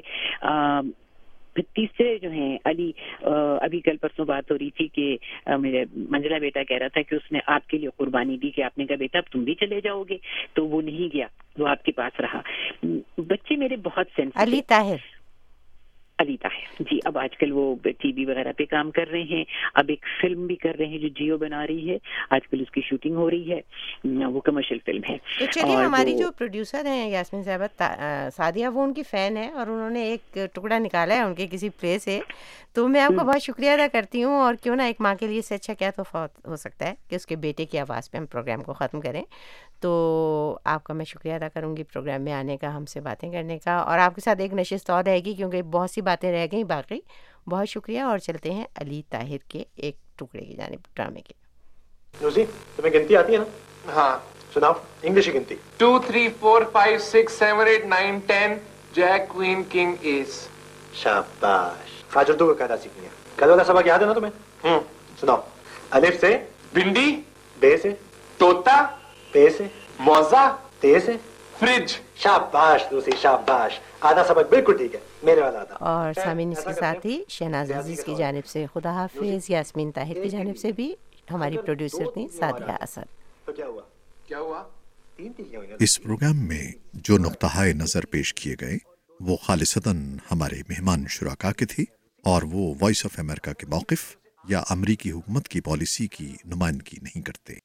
پھر تیسرے جو ہیں علی, ابھی کل پرسوں بات ہو رہی تھی کہ میرے منزلہ بیٹا کہہ رہا تھا کہ اس نے آپ کے لیے قربانی دی کہ آپ نے کہا بیٹا اب تم بھی چلے جاؤ گے, تو وہ نہیں گیا, وہ آپ کے پاس رہا. بچے میرے بہت سینسیٹیو. علی طاہر, علی طاہر جی. اب آج کل وہ ٹی وی وغیرہ پہ کام کر رہے ہیں, اب ایک فلم بھی کر رہے ہیں جو جیو بنا رہی ہے, آج کل اس کی شوٹنگ ہو رہی ہے, وہ کمرشل فلم ہے. تو چلیے, ہماری جو پروڈیوسر ہیں یاسمین صاحبہ سعدیہ, وہ ان کی فین ہے اور انہوں نے ایک ٹکڑا نکالا ہے ان کے کسی پلے سے, تو میں آپ کا بہت شکریہ ادا کرتی ہوں. اور کیوں نہ ایک ماں کے لیے سے اچھا کیا تحفہ ہو سکتا ہے کہ اس کے بیٹے کی آواز پہ ہم پروگرام کو ختم کریں. تو آپ کا میں شکریہ ادا کروں گی پروگرام میں آنے کا, ہم سے باتیں کرنے کا, اور آپ کے ساتھ ایک نشست اور رہے گی کیونکہ بہت سی باتیں رہ گئیں باقی. بہت شکریہ, اور چلتے ہیں علی طاہر کے ایک ٹکڑے کی جانب ڈرامے کے. روزی, تمہیں گنتی آتی ہے نا؟ ہاں سناؤ انگلش گنتی. Two three four five six seven eight nine ten jack queen king ace. شاباش. آج اردو کا قاعدہ سیکھنی ہے. کل والا سبق یاد ہے نا تمہیں؟ ہوں سناؤ. الف سے بھنڈی, بے سے طوطا, پے سے موزہ, تے سے فریج. شاباش دوسری شاباش, آدھا سبق بالکل ٹھیک ہے, میرے والا آدھا. اور سامعین اس کے ساتھ ہی شہناز عزیز کی جانب سے خدا حافظ, یاسمین طاہر کی جانب سے بھی ہماری پروڈیوسر تھیں سعدیہ اسد. تو کیا ہوا کیا ہوا اس پروگرام میں جو نقطہ نظر پیش کیے گئے وہ خالصتاً ہمارے مہمان شرکا کے تھے, اور وہ وائس آف امریکہ کے موقف یا امریکی حکومت کی پالیسی کی نمائندگی نہیں کرتے.